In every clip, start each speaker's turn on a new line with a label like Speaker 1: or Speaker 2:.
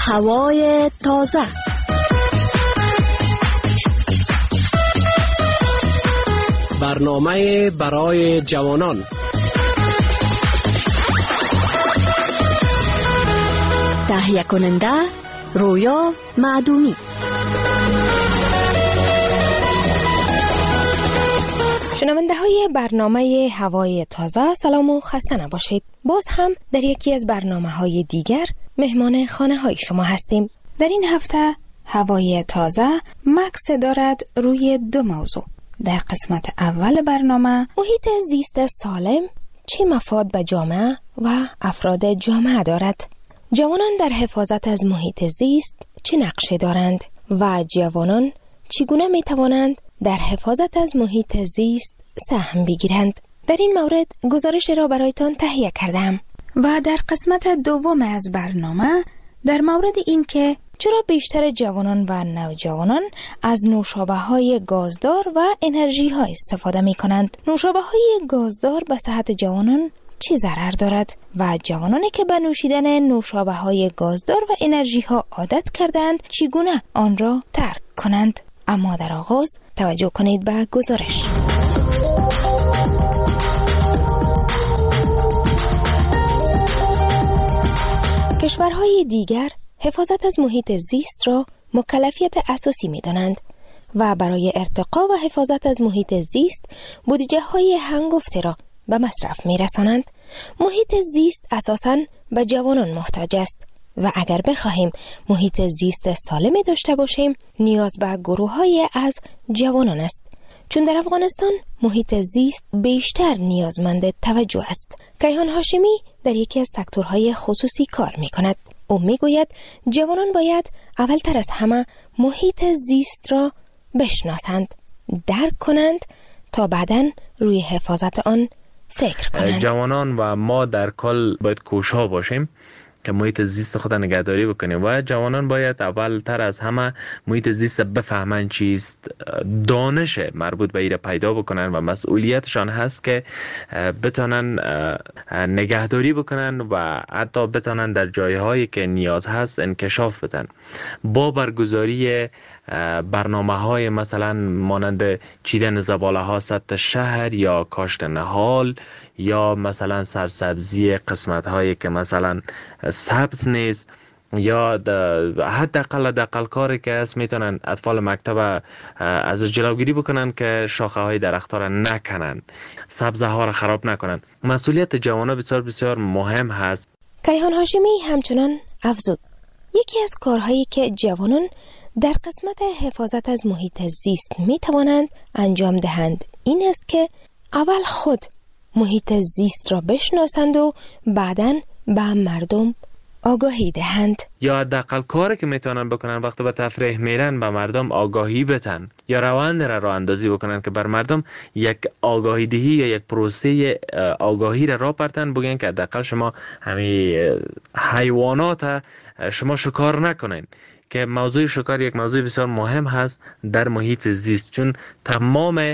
Speaker 1: هوای تازه.
Speaker 2: برنامه برای جوانان.
Speaker 1: تهیه کننده رویا معدومی.
Speaker 3: شنونده های برنامه هوای تازه، سلام و خسته نباشید. باز هم در یکی از برنامه های دیگر مهمان خانه های شما هستیم. در این هفته هوای تازه مکس دارد روی دو موضوع. در قسمت اول برنامه محیط زیست سالم چه مفاد به جامعه و افراد جامعه دارد، جوانان در حفاظت از محیط زیست چه نقشی دارند و جوانان چگونه می توانند در حفاظت از محیط زیست سهم بگیرند. در این مورد گزارش را برایتان تهیه کردم. و در قسمت دوم از برنامه در مورد این که چرا بیشتر جوانان و نوجوانان از نوشابه‌های گازدار و انرژی‌ها استفاده می‌کنند. نوشابه‌های گازدار به صحت جوانان چه ضرر دارد و جوانانی که به نوشیدن نوشابه‌های گازدار و انرژی‌ها عادت کردند چگونه آن را ترک کنند. اما در آغاز توجه کنید به گزارش. کشورهای دیگر حفاظت از محیط زیست را مکلفیت اساسی می دانند و برای ارتقا و حفاظت از محیط زیست بودجه های هنگفته را به مصرف می رسانند. محیط زیست اساساً به جوانان محتاج است و اگر بخواهیم محیط زیست سالمی داشته باشیم نیاز به گروه های از جوانان است، چون در افغانستان محیط زیست بیشتر نیازمند توجه است. کیهان هاشمی در یکی از سکتورهای خصوصی کار می کند. او می گوید جوانان باید اولتر از همه محیط زیست را بشناسند، درک کنند تا بعداً روی حفاظت آن فکر کنند.
Speaker 4: جوانان و ما در کل باید کوشا باشیم که محیط زیست خود نگهداری بکنیم و جوانان باید اولتر از همه محیط زیست بفهمن چیست، دانش مربوط به ایره پیدا بکنن و مسئولیتشان هست که بتونن نگهداری بکنن و حتی بتونن در جایهایی که نیاز هست انکشاف بدن. با برگزاری برنامه‌های مثلا مانند چیدن زباله ها سطح شهر یا کاشت نهال یا مثلا سرسبزی قسمت هایی که مثلا سبز نیست یا حداقل کاری که است میتونن اطفال مکتب از جلوگیری بکنن که شاخه های درخت ها را نکنن، سبزه ها را خراب نکنن. مسئولیت جوانان بسیار بسیار مهم هست.
Speaker 3: کیهان هاشمی همچنان افزود یکی از کارهایی که جوانان در قسمت حفاظت از محیط زیست می توانند انجام دهند این است که اول خود محیط زیست را بشناسند و بعداً به مردم آگاهی دهند.
Speaker 4: یا حداقل کاری که میتونن بکنن وقتی به تفریح میرن به مردم آگاهی بدن یا روند را اندازی بکنن که بر مردم یک آگاهی دهی یا یک پروسه آگاهی را بردن، بگن که حداقل شما همین حیوانات شما شکار نکنین، که موضوع شکار یک موضوع بسیار مهم هست در محیط زیست، چون تمام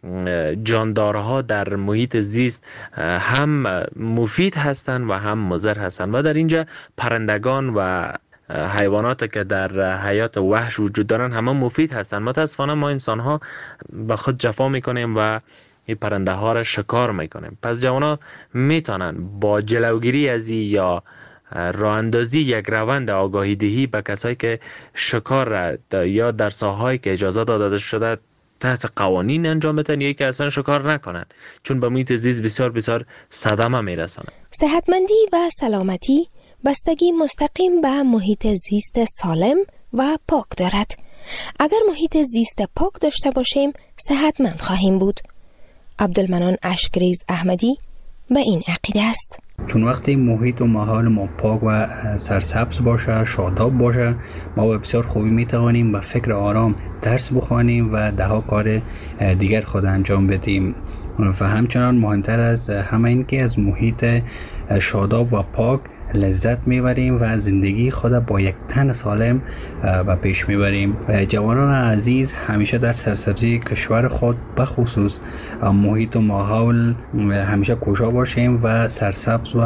Speaker 4: جاندارها در محیط زیست هم مفید هستند و هم مضر هستند و در اینجا پرندگان و حیوانات که در حیات وحش وجود دارن همه مفید هستند. متاسفانه ما انسان ها به خود جفا میکنیم و این پرنده ها را شکار میکنیم. پس جوانا میتونن با جلوگیری از یا راه اندازی یک روند آگاهی دهی به کسایی که شکار یا در ساحه‌ای که اجازه داده شده تحت قوانین انجام بدن یا که اصلا شکار نکنن، چون به محیط زیست بسیار بسیار صدمه میرسانه.
Speaker 3: صحتمندی و سلامتی بستگی مستقیم به محیط زیست سالم و پاک دارد. اگر محیط زیست پاک داشته باشیم صحتمند خواهیم بود. عبدالمنان اشکریز احمدی به این عقیده است.
Speaker 5: چون وقتی محیط و ماحول ما پاک و سرسبز باشه، شاداب باشه، ما به بسیار خوبی میتوانیم با فکر آرام درس بخوانیم و دهها کار دیگر خود انجام بدیم. و همچنان مهمتر از همه این که از محیط شاداب و پاک لذت میبریم و زندگی خود با یک تن سالم و پیش میبریم. جوانان عزیز همیشه در سرسبزی کشور خود بخصوص محیط و ماحول همیشه کوشا باشیم و سرسبز و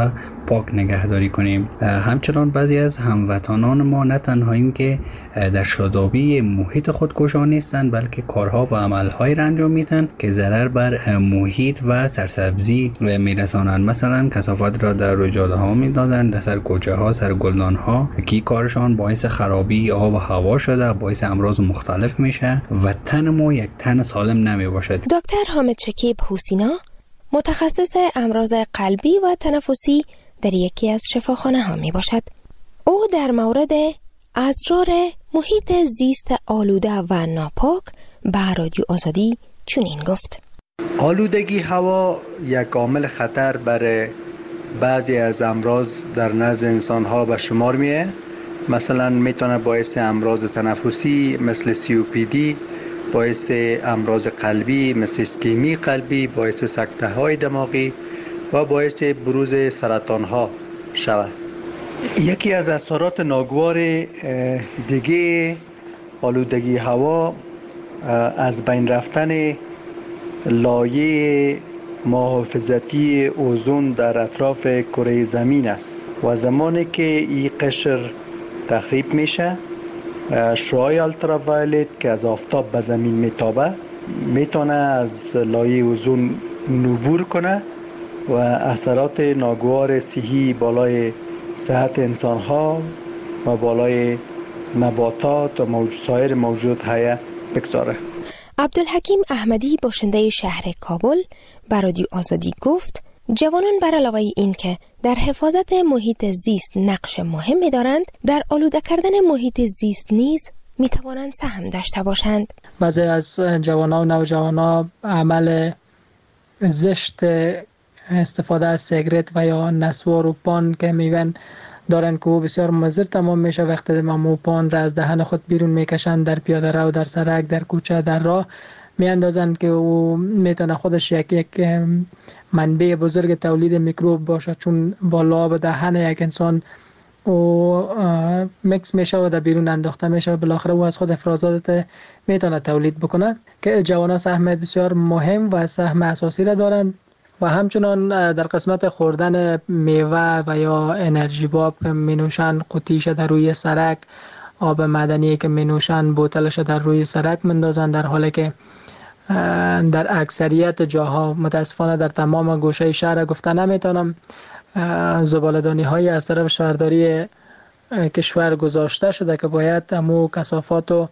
Speaker 5: پاک نگهداری کنیم. همچنان بعضی از هموطنان ما نه تنها این که در شادابی محیط خود کوشا نیستند، بلکه کارها و عملهایی را انجام میدن که ضرر بر محیط و سرسبزی میرسانند. مثلا کثافات را در روی جاده ها میندازند، در سر کوچه ها، سر گلدان ها، که کارشان باعث خرابی آب و هوا شده، باعث امراض مختلف میشه و تن ما یک تن سالم نمی باشد.
Speaker 3: دکتر حامد شکیب حسینا متخصص امراض قلبی و تنفسی در یکی از شفاخانه ها می باشد. او در مورد اسرار محیط زیست آلوده و ناپاک به رادیو آزادی چنین گفت:
Speaker 6: آلودگی هوا یک عامل خطر برای بعضی از امراض در نزد انسان ها به شمار میه. مثلا میتونه باعث امراض تنفسی مثل COPD، باعث امراض قلبی مثل اسکمی قلبی، باعث سکته های دماغی و باعث بروز سرطان ها شود. یکی از اثرات ناگوار دیگه آلودگی هوا از بین رفتن لایه محافظتی اوزون در اطراف کره زمین است و زمانی که این قشر تخریب میشه، شعاع التراوایلت که از آفتاب به زمین میتابه میتونه از لایه اوزون عبور کنه و اثرات ناگوار صحی بالای صحت انسان ها و بالای نباتات و سایر موجودات حیه بگذاره.
Speaker 3: عبدالحکیم احمدی باشنده شهر کابل به رادیو آزادی گفت جوانان بر علاوه این که در حفاظت محیط زیست نقش مهمی دارند، در آلوده کردن محیط زیست نیز می توانند سهم داشته باشند.
Speaker 7: بعضی از جوانان و نوجوانان عمل زشت استفاده از سیگرت و یا نسوار و پان که میگن دارن که او بسیار مضر تمام میشه. وقتی مو پان را از دهن خود بیرون میکشند، در پیاده رو، در سرک، در کوچه، در راه میاندازند که او میتونه خودش یک منبع بزرگ تولید میکروب باشه، چون با لعاب دهن یک انسان او میکس میشه و در بیرون انداخته میشه و بالاخره او از خود افرازات میتونه تولید بکنه. که جوانان سهم بسیار مهم و سهم اساسی را دارند و همچنان در قسمت خوردن میوه و یا انرژی باب که مینوشن قوطیش در روی سرک، آب معدنی که مینوشن بوتلش در روی سرک مندازن، در حالی که در اکثریت جاها متاسفانه در تمام گوشه شهر گفته نمیتونم زباله‌دانی های از طرف شهرداری کشور گذاشته شده که باید همو کثافات و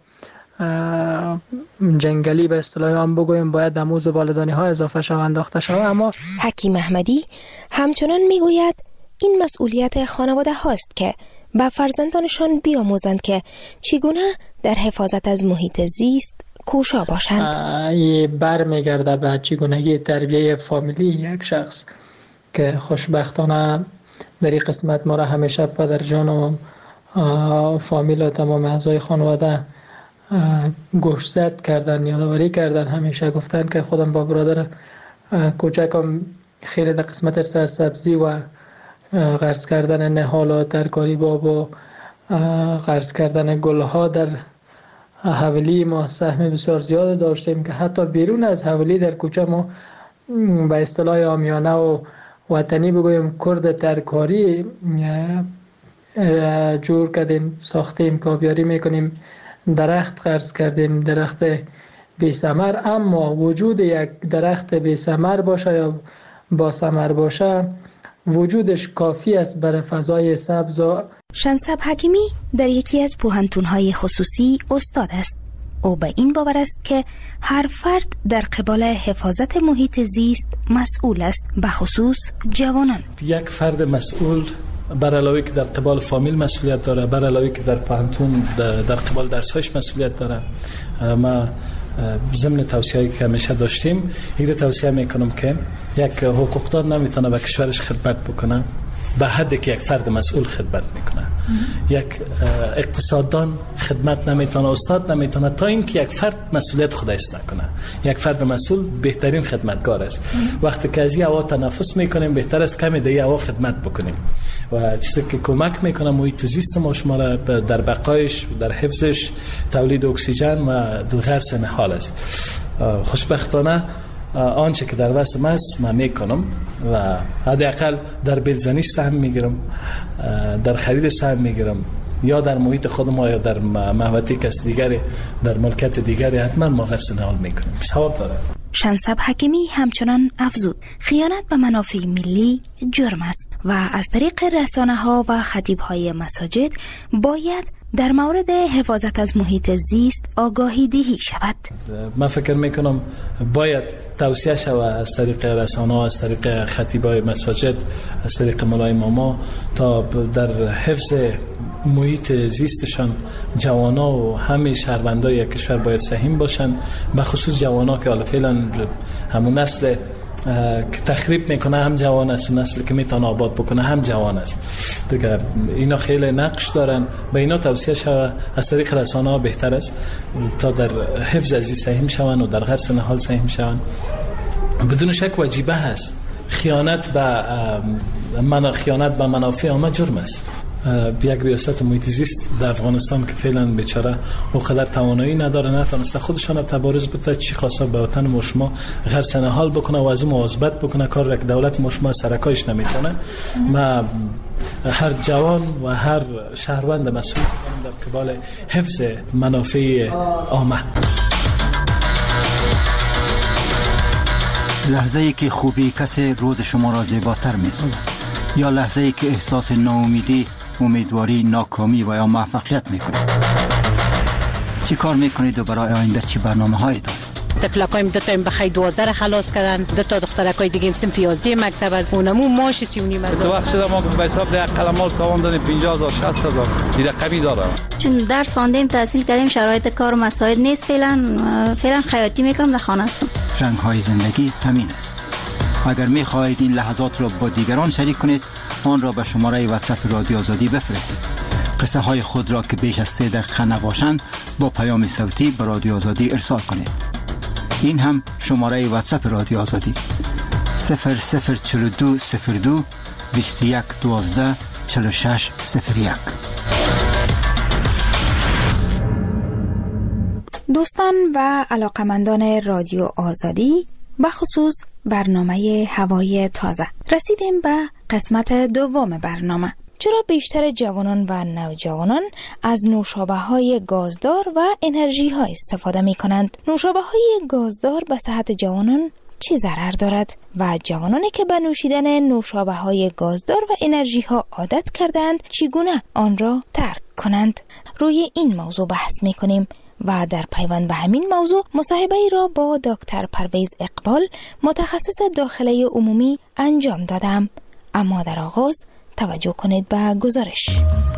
Speaker 7: جنگلی به اصطلاح آن بگویم باید همو زباله‌دانی ها اضافه شود، انداخته شود. اما
Speaker 3: حکیم احمدی همچنان میگوید این مسئولیت خانواده هاست که به فرزندانشان بیاموزند که چگونه در حفاظت از محیط زیست کوشا باشند.
Speaker 7: یه برمیگرده به چگونگی تربیه فامیلی یک شخص که خوشبختانه در این قسمت ما را همیشه پدرجان و فامیل و تمام اعضای خانواده گوشزد کردن، یادآوری کردن، همیشه گفتن که خودم با برادر کوچکم خیلی در قسمت سرسبزی و غرس کردن نهال و ترکاری باب و غرس کردن گلها در حولی ما سهم بسیار زیاد داشتیم که حتی بیرون از حولی در کوچه ما به اصطلاح عامیانه و وطنی بگویم کرد ترکاری جور کردیم، ساختیم، کابیاری میکنیم، درخت غرس کردیم، درخت بی ثمر. اما وجود یک درخت بی ثمر باشه یا با ثمر باشه وجودش کافی است برای فضای سبز.
Speaker 1: شنسب حکیمی در یکی از پوهنتون‌های خصوصی استاد است. او به این باور است که هر فرد در قبال حفاظت محیط زیست مسئول است، به خصوص جوانان.
Speaker 8: یک فرد مسئول بر علاوه که در قبال فامیل مسئولیت داره، بر علاوه که در پانتون در قبال درسایش مسئولیت داره. ما ضمن توصیه‌ای که همیشه داشتیم این توصیه میکنم که یک حقوقدان نمیتونه به کشورش خدمت بکنه به حدی که یک فرد مسئول خدمت میکنه. یک اقتصاددان خدمت نمیتونه، استاد نمیتونه تا اینکه یک فرد مسئولیت خودش نکنه. یک فرد مسئول بهترین خدمتگار است. وقتی که از این هوا تنفس میکنیم بهتر است کمی دیگه هوا خدمت بکنیم و چیزی که کمک میکنه محیط زیست ما شما را در بقایش، در حفظش، تولید اکسیژن و غرس نهال است. خوشبختانه آنچه که در وسم است من میکنم و حداقل در بیلزنی سهم میگیرم، در خرید سهم میگیرم، یا در محیط خودم یا در محوطه کس دیگری، در ملکت دیگری حتما ما غرس نهال میکنیم. ثواب داره.
Speaker 1: شنسب حکیمی همچنان افزود خیانت به منافع ملی جرم است و از طریق رسانه ها و خطیب های مساجد باید در مورد حفاظت از محیط زیست آگاهی دهی شود.
Speaker 8: من فکر میکنم باید توصیه شود از طریق رسانه ها، از طریق خطیبای مساجد، از طریق مولای ماما، تا در حفظ محیط زیستشان جوانا و همه شهروندای کشور باید سهم باشن، به خصوص جوانا که حالا فعلا همون نسل که تخریب میکنه هم جوان است، نسل که میتونه آباد بکنه هم جوان است دیگه. اینا خیلی نقش دارن، به اینا توصیه شود از طریق رسانه ها بهتر است تا در حفظ از این سهم شون و در غرس نهال سهم شون. بدون شک واجبه هست. خیانت به منافع عامه جرم است. یک ریاست محیط زیست در افغانستان که فعلا بیچاره اونقدر توانایی نداره، نتونسته خودشان تبارز بده، چی خواسته به وطن مشما غرس نهال بکنه و از اون مواظبت بکنه، کار را که دولت مشما سرکایش نمیکنه. ما هر جوان و هر شهروند مسئول در قبال حفظ منافع عامه.
Speaker 9: لحظه‌ای که خوبی کسی روز شما را زیباتر می‌سازد، یا لحظه‌ای که احساس ناامیدی، امیدواری، ناکامی و یا موفقیت میکنید. چی کار میکنید و برای آینده چی برنامه‌هایی دارید؟
Speaker 10: تفلکایم دو تا بخای 2000 خلاص کردن، دو تا دخترکای دیگه صنف 11 مکتب از اونمو ماش 3.5
Speaker 11: تو وقت شده ما به حساب ده قلمال تاوان دادیم 50000 60000 دیگه کمی داره.
Speaker 12: چون درس خواندیم، تحصیل کردیم، شرایط کار و مساعد نیست، فعلا خیاطی میکنم، در خانه هستم.
Speaker 9: رنگ‌های زندگی همین است. اگر می‌خواهید این لحظات را با دیگران شریک کنید، آن را به شماره واتساپ رادیو آزادی بفرستید. قصه های خود را که بیش از 3 دقیقه نباشند با پیام صوتی به رادیو آزادی ارسال کنید. این هم شماره واتساپ رادیو آزادی 004202 2112 4601.
Speaker 1: دوستان و علاقمندان رادیو آزادی، بخصوص برنامه هوای تازه، رسیدیم به قسمت دوم برنامه. چرا بیشتر جوانان و نوجوانان از نوشابه‌های گازدار و انرژی ها استفاده می کنند؟ نوشابه‌های گازدار به صحت جوانان چه ضرر دارد و جوانانی که به نوشیدن نوشابه‌های گازدار و انرژی ها عادت کردند چگونه آن را ترک کنند؟ روی این موضوع بحث می کنیم و در پیوند به همین موضوع مصاحبه را با دکتر پرویز اقبال، متخصص داخله عمومی انجام دادم. اما در آغاز توجه کنید به گزارش.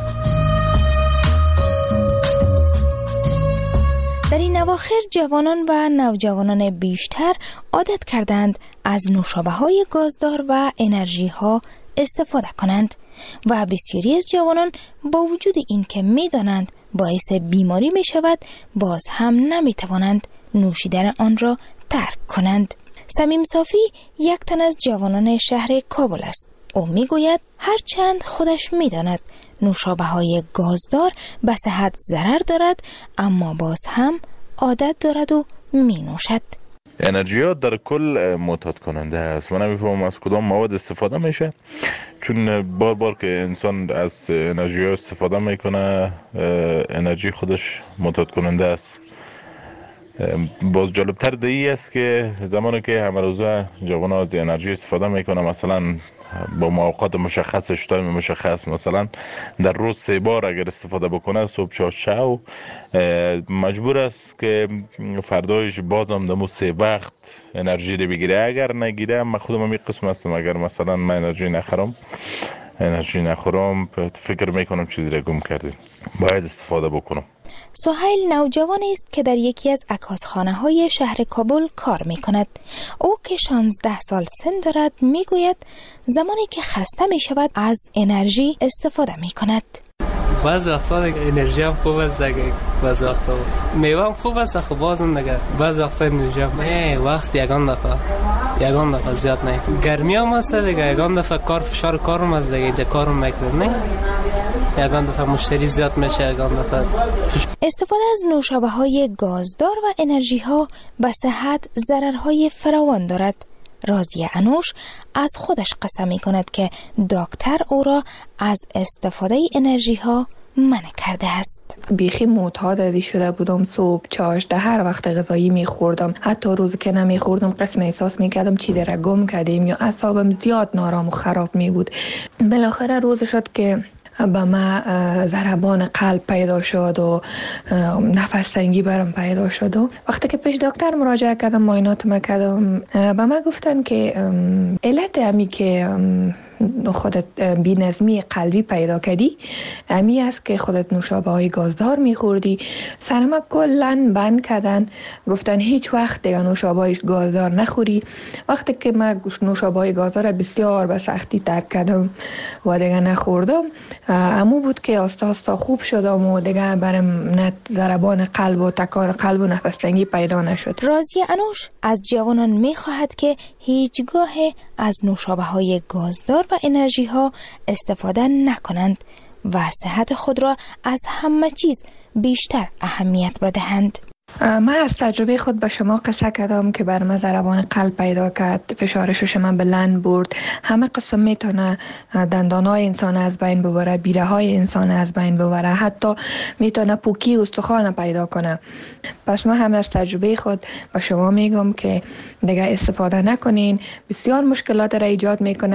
Speaker 1: در این اواخر جوانان و نوجوانان بیشتر عادت کردند از نوشابه‌های گازدار و انرژی ها استفاده کنند و بسیاری از جوانان با وجود این که می دانند باعث بیماری می شود، باز هم نمی توانند نوشیدن آن را ترک کنند. سمیم صافی یک تن از جوانان شهر کابل است. او می گوید هرچند خودش می داند نوشابه‌های گازدار به صحت ضرر دارد، اما باز هم عادت دارد و می نوشد.
Speaker 13: انرژیات در کل معتاد کننده است. من نمیفهمم از کدام مواد استفاده میشه، چون بار که انسان از انرژی استفاده میکنه انرژی خودش معتاد کننده است. باز جالبتر دیگه است که زمانی که همه روزه جوان از انرژی استفاده میکنه، مثلا با موقعات مشخصش، تایم مشخص، مثلا در روز 3 بار اگر استفاده بکنه، صبح، چا شب، مجبور است که فردایش بازم دمو 3 وقت انرژی رو بگیره. اگر نگیره، من خودم هم یک قسم هستم، اگر مثلا من انرژی نخورم فکر میکنم چیزی رو گم کردیم، باید استفاده بکنم.
Speaker 1: سهیل نوجوانی است که در یکی از عکاسخانه‌های شهر کابل کار می‌کند. او که 16 سال سن دارد می‌گوید زمانی که خسته می‌شود از انرژی استفاده می‌کند.
Speaker 14: بعضی وقتا انرژی هم خوب است دیگه، بعضی وقتا میوه هم خوب است، خب بازم دیگه بعضی وقتا انرژی هم وقت یگان دفعه زیاد نه. گرمی هم است دیگه، یگان دفعه کار فشار کارم است دیگه، اینجا کارم میکنم نه. یگان دفعه مشتری زیاد میشه، یگان دفعه.
Speaker 3: استفاده از نوشابه‌های گازدار و انرژی ها به صحت ضررهای فراوان دارد. راضیه انوش از خودش قسم می کند که دکتر او را از استفاده انرژی ها منع کرده است.
Speaker 15: بیخی معتاد شده بودم، صبح چاشته هر وقت غذایی میخوردم، حتی روزی که نمیخوردم قسم احساس میکردم چیزی را گم کردیم یا اعصابم زیاد نارام و خراب میبود. بالاخره روز شد که به ما ضربان قلب پیدا شد و نفس تنگی برم پیدا شد و وقتی که پیش دکتر مراجعه کردم، معاینات کردم، به ما گفتن که علت امی که خودت بی‌نظمی قلبی پیدا کردی امی است که خودت نوشابه های گازدار میخوردی. سرما کلن بند کردن، گفتن هیچ وقت دیگه نوشابه های گازدار نخوری. وقتی که من نوشابه های گازدار بسیار به سختی ترک کردم و دیگه نخوردم، امو بود که آستا آستا خوب شدم و دیگه برم نه ضربان قلب و تکان قلب و نفس تنگی پیدا نشد.
Speaker 3: راضیه انوش از جوانان میخواهد که هیچگاه از نوشابه های گازدار و انرژی ها استفاده نکنند و صحت خود را از همه چیز بیشتر اهمیت بدهند.
Speaker 15: من از تجربه خود به شما قصه کردم که بر من ضربان قلب پیدا کرد، فشار شش من بلند برد، همه قسم میتونه دندانهای انسان از بین ببره، بیره های انسان از بین ببره، حتی میتونه پوکی استخوان پیدا کنه. پس من هم از تجربه خود به شما میگم که دیگه استفاده نکنین، بسیار مشکلات را ایجاد میکنه.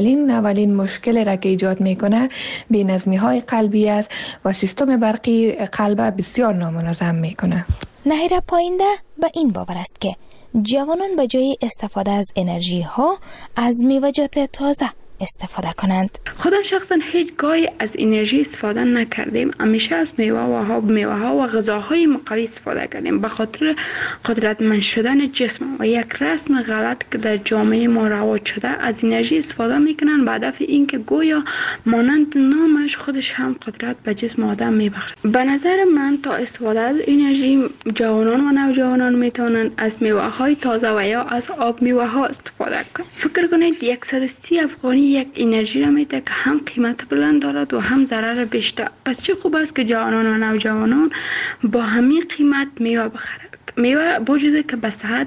Speaker 15: اولین مشکل را که ایجاد میکنه بی‌نظمی های قلبی است و سیستم برقی قلب بسیار نامنظم میکنه.
Speaker 3: نهیره پاینده به این باور است که جوانان به جای استفاده از انرژی ها از میوه‌جات تازه استفاده کنند.
Speaker 16: خودم شخصا هیچ گاهی از انرژی استفاده نکردیم، همیشه از میوه ها و غذاهای مقوی استفاده کردیم به خاطر قدرتمند شدن جسم و یک رسم غلط که در جامعه ما رواج شده. از انرژی استفاده میکنن به هدف اینکه گویا مانند نامش خودش هم قدرت به جسم آدم میبخشه. به نظر من تا استفاده از انرژی جوانان و نوجوانان میتونن از میوه های تازه و یا از آب میوه ها استفاده کنند. فکر کنید 130 افغانی یک انرژی را میده که هم قیمت بلند دارد و هم ضرر بیشتر. پس چه خوب است که جوانان و نوجوانان با همین قیمت میوه بخرند. میوه وجوده که به صحت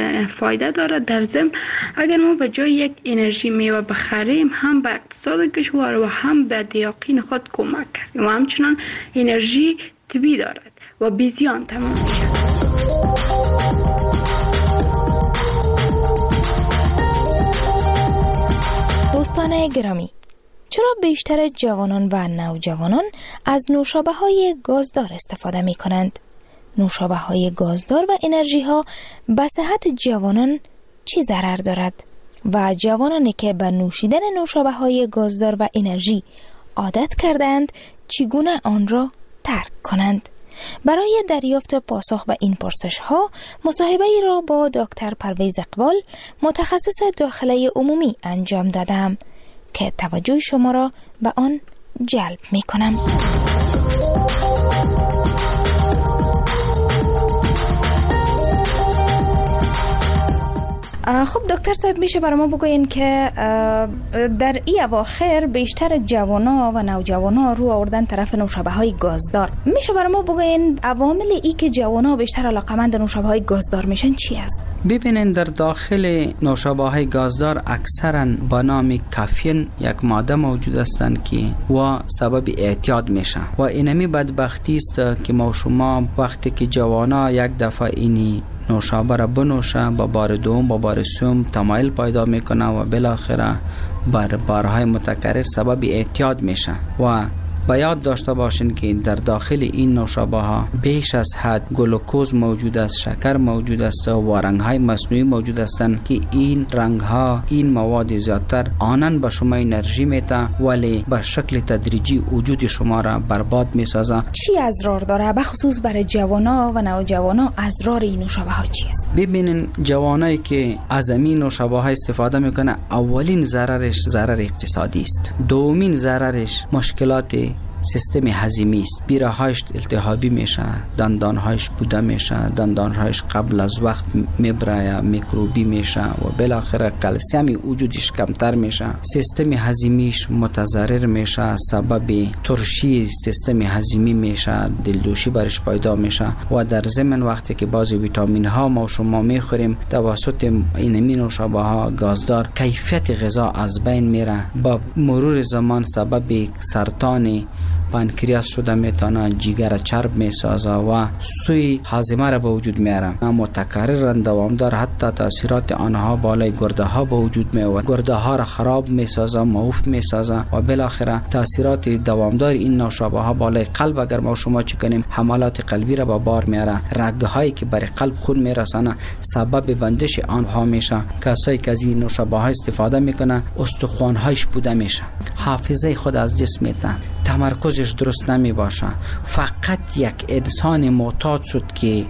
Speaker 16: فایده دارد. در ضمن اگر ما به جای یک انرژی میوه بخریم هم به اقتصاد کشور و هم به دیاقین خود کمک کردیم و همچنان انرژی طبیعی دارد و بی زیان تمام میشه.
Speaker 3: دوستان گرامی، چرا بیشتر جوانان و نوجوانان از نوشابه های گازدار استفاده می کنند؟ نوشابه های گازدار و انرژی ها به صحت جوانان چی ضرر دارد؟ و جوانانی که به نوشیدن نوشابه های گازدار و انرژی عادت کردند چگونه آن را ترک کنند؟ برای دریافت پاسخ به این پرسش ها مصاحبه ای را با دکتر پرویز اقبال متخصص داخله عمومی انجام دادم که توجه شما را به آن جلب می کنم. خب دکتر صاحب، میشه برای ما بگوین که در این اواخر بیشتر جوانا و نوجوانا رو آوردن طرف نوشابه های گازدار. میشه برای ما بگوین عوامل ای که جوانا بیشتر علاقمند نوشابه های گازدار میشن چی است؟
Speaker 17: ببینین در داخل نوشابه های گازدار اکثرا با نام کافین یک ماده موجود هستند که و سبب اعتیاد میشه و اینمی بدبختی است که ما شما وقتی که جوانا یک دفعه اینی نوشابه را بنوشه با بار دوم با بار سوم تمایل پیدا میکنه و بالاخره بر بارهای متکرر سبب اعتیاد میشه. و باید داشته باشین که در داخل این نوشابه ها بیش از حد گلوکوز موجود است، شکر موجود است و رنگ های مصنوعی موجود هستند که این رنگ ها، این مواد زیادتر آنن به شما انرژی میده ولی به شکل تدریجی وجود شما را برباد میسازه.
Speaker 3: چی اضرار داره به خصوص برای جوانا و نوجوانا؟ اضرار این نوشابه ها چی است؟
Speaker 17: ببینین جوانایی که از این نوشابه ها استفاده میکنه اولین ضررش ضرر اقتصادی است، دومین ضررش مشکلات سیستم هضمی است. بیراهایش التهابی میشه، دندانهایش بوده میشه، دندانهایش قبل از وقت میبره، میکروبی میشه و بالاخره کلسیم وجودش کمتر میشه. سیستم هضمیش متضرر میشه، سبب ترشی سیستم هضمی میشه، دلدوشی برش پیدا میشه و در ضمن وقتی که بعضی ویتامین ها ما شما میخوریم توسط این نوشابه ها گازدار، کیفیت غذا از بین میره. با مرور زمان سبب سرطان پانکریاس شده میتونه، جگر چرب میسازه و سوی هاضمه را به وجود میاره. متکررن دوامدار حتی تاثیرات آنها بالای گرده ها به وجود میآورد، گرده ها را خراب میسازه، معوف میسازه و بالاخره تاثیرات دوامدار این نوشابه ها بالای قلب اگر ما شما چکنیم حملات قلبی را به بار میاره، رگه هایی که برای قلب خون میرسانه سبب بندش آنها میشه. کسایی که از این نوشابه ها استفاده میکنه استخوان هایش بوده میشه، حافظه خود از جسم میته، تمرکزش درست نمی باشه. فقط یک انسان معتاد شد که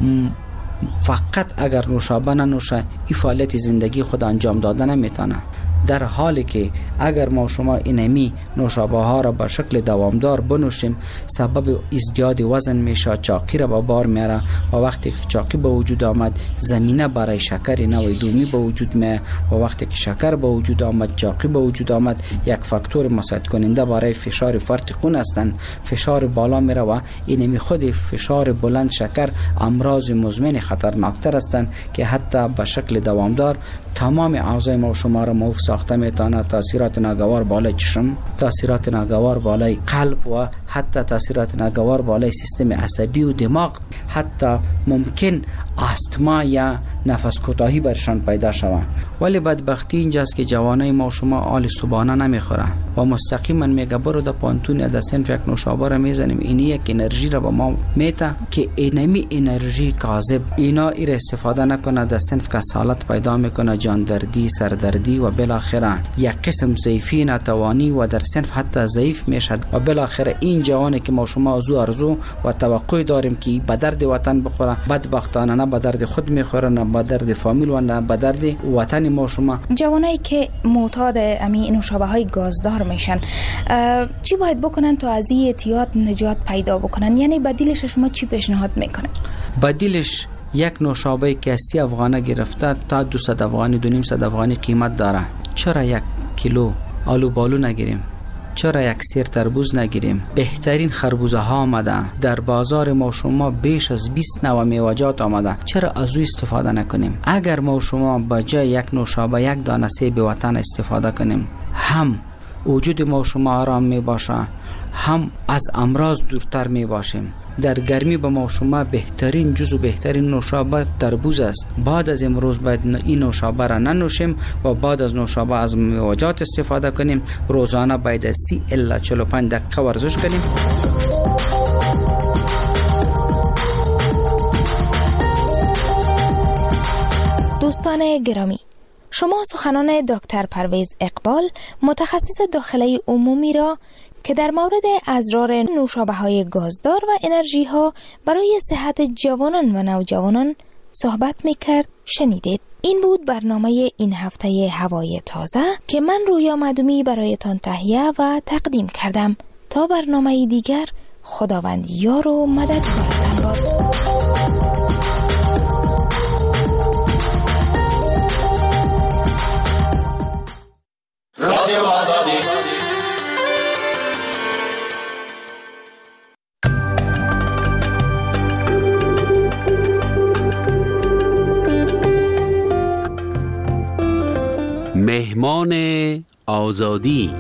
Speaker 17: فقط اگر نوشابه ننوشه این فعالیت زندگی خود انجام داده نمیتونه، در حالی که اگر ما شما اینمی نوشابه ها را به شکل دوامدار بنوشیم سبب ازدیاد وزن میشه، چاقی را به بار میاره و وقتی که چاقی به وجود آمد زمینه برای شکر نوی دومی به وجود میاد و وقتی که شکر به وجود آمد، چاقی به وجود آمد، یک فاکتور مساعد کننده برای فشار فرط خون هستند. فشار بالا میره و اینمی خود فشار بلند شکر امراض مزمن خطرناکتر هستند که حتی به شکل دوامدار تمام اعضای ما شما را معوف ساخته میتونه. تاثیرات ناگوار بالای چشم، تاثیرات ناگوار بالای قلب و حتی تاثیرات ناگوار بالای سیستم عصبی و دماغ، حتی ممکن آستما یا نفس کوتاهی برشان پیدا شود. ولی بدبختی اینجاست که جوانای ما شما آل صبحانه نمیخوره و مستقیما میگه برو در پانتون یا در صنف یک نوشابه را میزنیم، اینی یک انرژی را به ما میته که اینمی انرژی کاذب، اینا ایر استفاده نکنه در صنف کسالت پیدا میکنه، جان دردی، سردردی و بالاخره یک قسم ضعیفی، ناتوانی و در صنف حتی ضعیف میشد و بالاخره این جوانی که ما شما از ارزو و توقع داریم که به درد وطن بخوره، بدبختانه نه به درد خود میخوره، نه به درد فامیل و نه به درد وطن ما شما.
Speaker 1: جوانایی که معتاد امی نوشابه های گازدار میشن چی باید بکنن تا از این اعتیاد نجات پیدا بکنن؟ یعنی بدیلش شما چی پیشنهاد میکنه؟
Speaker 17: بدیلش یک نوشابه که 30 افغانه گرفته تا 200 افغانی 200 افغانی قیمت داره. چرا 1 کیلو آلو بالو نگیریم؟ چرا یک سیر تربوز نگیریم؟ بهترین خربوزه ها آمده در بازار ما شما، بیش از 20 نوع میوه‌جات آمده، چرا از او استفاده نکنیم؟ اگر ما شما با جای یک نوشابه یک دانه سیب وطن استفاده کنیم، هم وجود ما شما آرام می باشه، هم از امراض دورتر می باشیم. در گرمی به ما شما بهترین جزو بهترین نوشابه تربوز است. بعد از امروز باید این نوشابه را ننوشیم و بعد از نوشابه از میوه‌جات استفاده کنیم. روزانه باید 30 الی 45 دقیقه ورزش کنیم.
Speaker 1: دوستان گرامی، شما سخنان دکتر پرویز اقبال متخصص داخله عمومی را که در مورد اضرار نوشابه های گازدار و انرژی ها برای صحت جوانان و نوجوانان صحبت میکرد شنیدید. این بود برنامه این هفته هوای تازه که من رویا مدومی برایتان تهیه و تقدیم کردم. تا برنامه دیگر، خداوند یار و مددگارتان باد. رادیو آزادی.
Speaker 2: مهمان آزادی.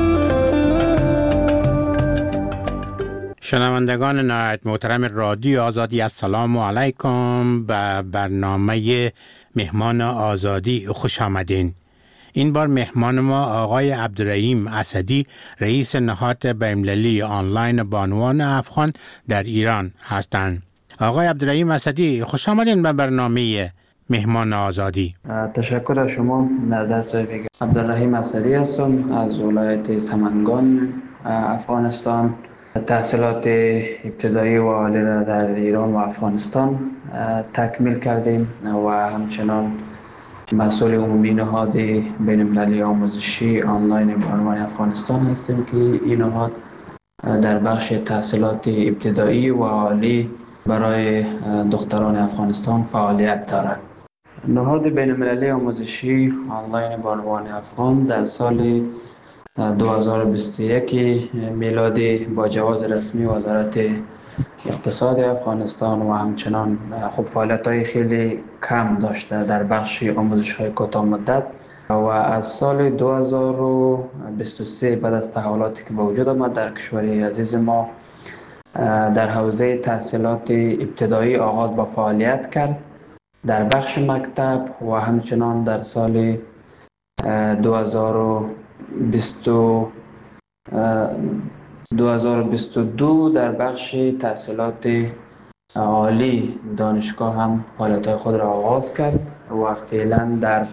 Speaker 18: شنوندگان نهایت محترم رادیو آزادی، السلام علیکم. به برنامه مهمان آزادی خوش آمدین. این بار مهمان ما آقای عبدالرحیم اسدی، رئیس نهاد بین‌المللی آنلاین بانوان افغان در ایران هستند. آقای عبدالرحیم اسدی، خوش آمدین به برنامه مهمان آزادی.
Speaker 19: تشکر از شما. نظر صاحب عبدالرحیم اسدی هستم از ولایت سمنگان افغانستان. تحصیلات ابتدایی و عالی را در ایران و افغانستان تکمیل کردیم و همچنان مسئول عمومی نهاد بین‌المللی آموزشی آنلاین بانوان افغانستان هستیم که این نهاد در بخش تحصیلات ابتدایی و عالی برای دختران افغانستان فعالیت دارد. نهاد بین‌المللی آموزشی آنلاین بانوان افغان در سال 2021 میلادی با جواز رسمی وزارت اقتصاد افغانستان و همچنان خب فعالیت‌های خیلی کم داشته در بخش آموزش‌های کوتاه مدت و از سال 2023 بعد از تحولاتی که به وجود آمد در کشور عزیز ما در حوزه تحصیلات ابتدایی آغاز با فعالیت کرد در بخش مکتب و همچنان در سال 2022 در بخش تحصیلات عالی دانشگاه هم فعالیت‌های خود را آغاز کرد و فعلا در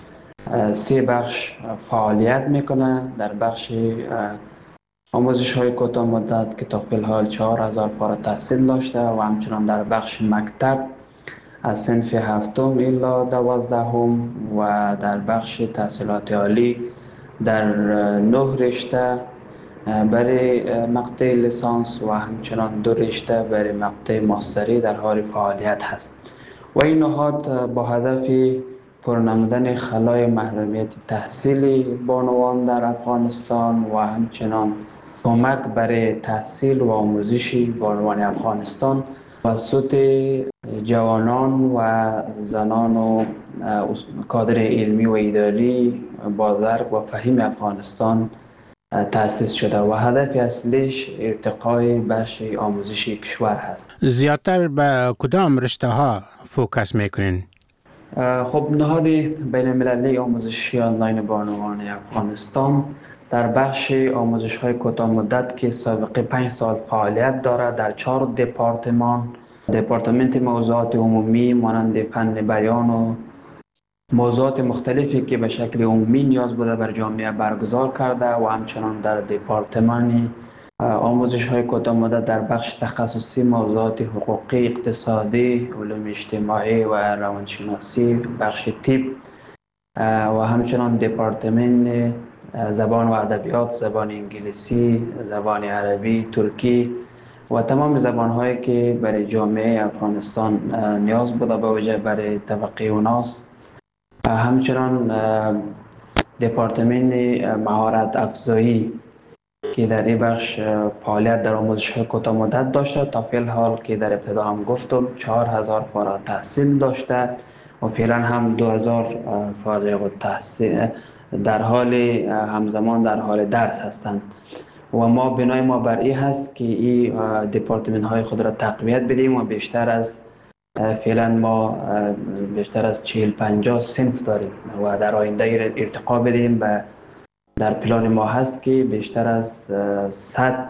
Speaker 19: 3 بخش فعالیت میکنه. در بخش آموزش‌های کوتاه مدت که تا فی‌الحال 4000 فارغ التحصیل داشته و همچنان در بخش مکتب از صنف 7 الی 12 و در بخش تحصیلات عالی در 9 رشته برای مقطع لیسانس و همچنان 2 رشته برای مقطع ماستری در حال فعالیت هست و این نهاد با هدف پرنمودن خلای محرومیت تحصیلی بانوان در افغانستان و همچنان کمک برای تحصیل و آموزش بانوان افغانستان توسط جوانان و زنان و کادر علمی و اداری با درک و فهم افغانستان تأسیس شده و هدف اصلیش ارتقای بخش آموزشی کشور هست.
Speaker 18: زیادتر به کدام رشته ها فوکس میکنین؟
Speaker 19: خب نهاد بین المللی آموزشی آنلاین بانوان افغانستان در بخش آموزش های کوتاه مدت که سابقه 5 سال فعالیت دارد در 4 دپارتمنت موضوعات عمومی مانند فن بیان و موضوعات مختلفی که به شکل عمومی نیاز بوده بر جامعه برگزار کرده و همچنان در دپارتمان آموزش های کوتاه مدت در بخش تخصصی موضوعات حقوقی، اقتصادی، علوم اجتماعی و روانشناسی، بخش طب و همچنان دپارتمان زبان و ادبیات، زبان انگلیسی، زبان عربی، ترکی و تمام زبان‌هایی که برای جامعه افغانستان نیاز بوده به وجه برای طبقه اوناست. همچنان دپارتمان مهارت افزایی که در این بخش فعالیت در آموزش‌های کوتاه مدت داشته تا فعل حال که در ابتدا هم گفتم 4000 فارغ التحصیل داشته و فعلا هم 2000 فارغ التحصیل در حال همزمان در حال درس هستند و ما بنای ما بر این هست که این دپارتمان های خود را تقویت بدیم و بیشتر از فعلا ما بیشتر از 40-50 صنف داریم و در آینده ارتقا بدیم و در پلان ما هست که بیشتر از 100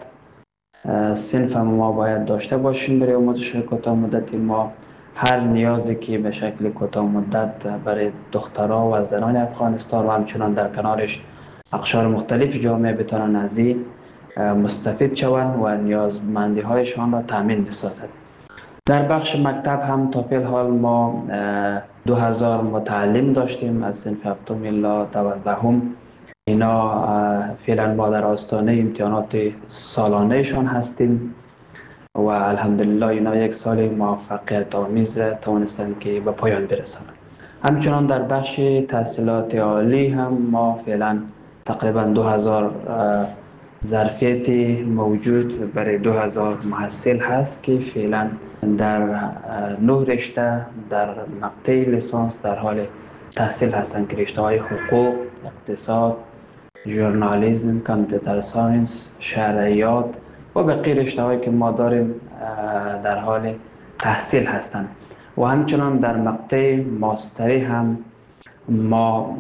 Speaker 19: صنف ما باید داشته باشیم برای آموزش کوتاه مدت. ما هر نیازی که به شکل کوتاه مدت برای دخترها و زنان افغانستان و همچنان در کنارش اقشار مختلف جامعه بتوانند از این مستفید شوند و نیازمندی هایشان را تامین بسازد. در بخش مکتب هم تا فعل حال ما 2000 متعلم داشتیم از صنف 7 الی 12. اینا فعلا ما در آستانه امتحانات سالانهشان هستیم و الحمدلله اینا یک سال موفقیت آمیز را توانستند که به پایان برسانند. همچنان در بخش تحصیلات عالی هم ما فعلا تقریبا 2000 ظرفیت موجود برای 2000 محصل هست که فعلا در 9 رشته در مقطع لیسانس در حال تحصیل هستند که رشته های حقوق، اقتصاد، ژورنالیسم، کامپیوتر ساینس، شرعیات و بقیه رشته هایی که ما داریم در حال تحصیل هستند و همچنان در مقطع ماستری هم ما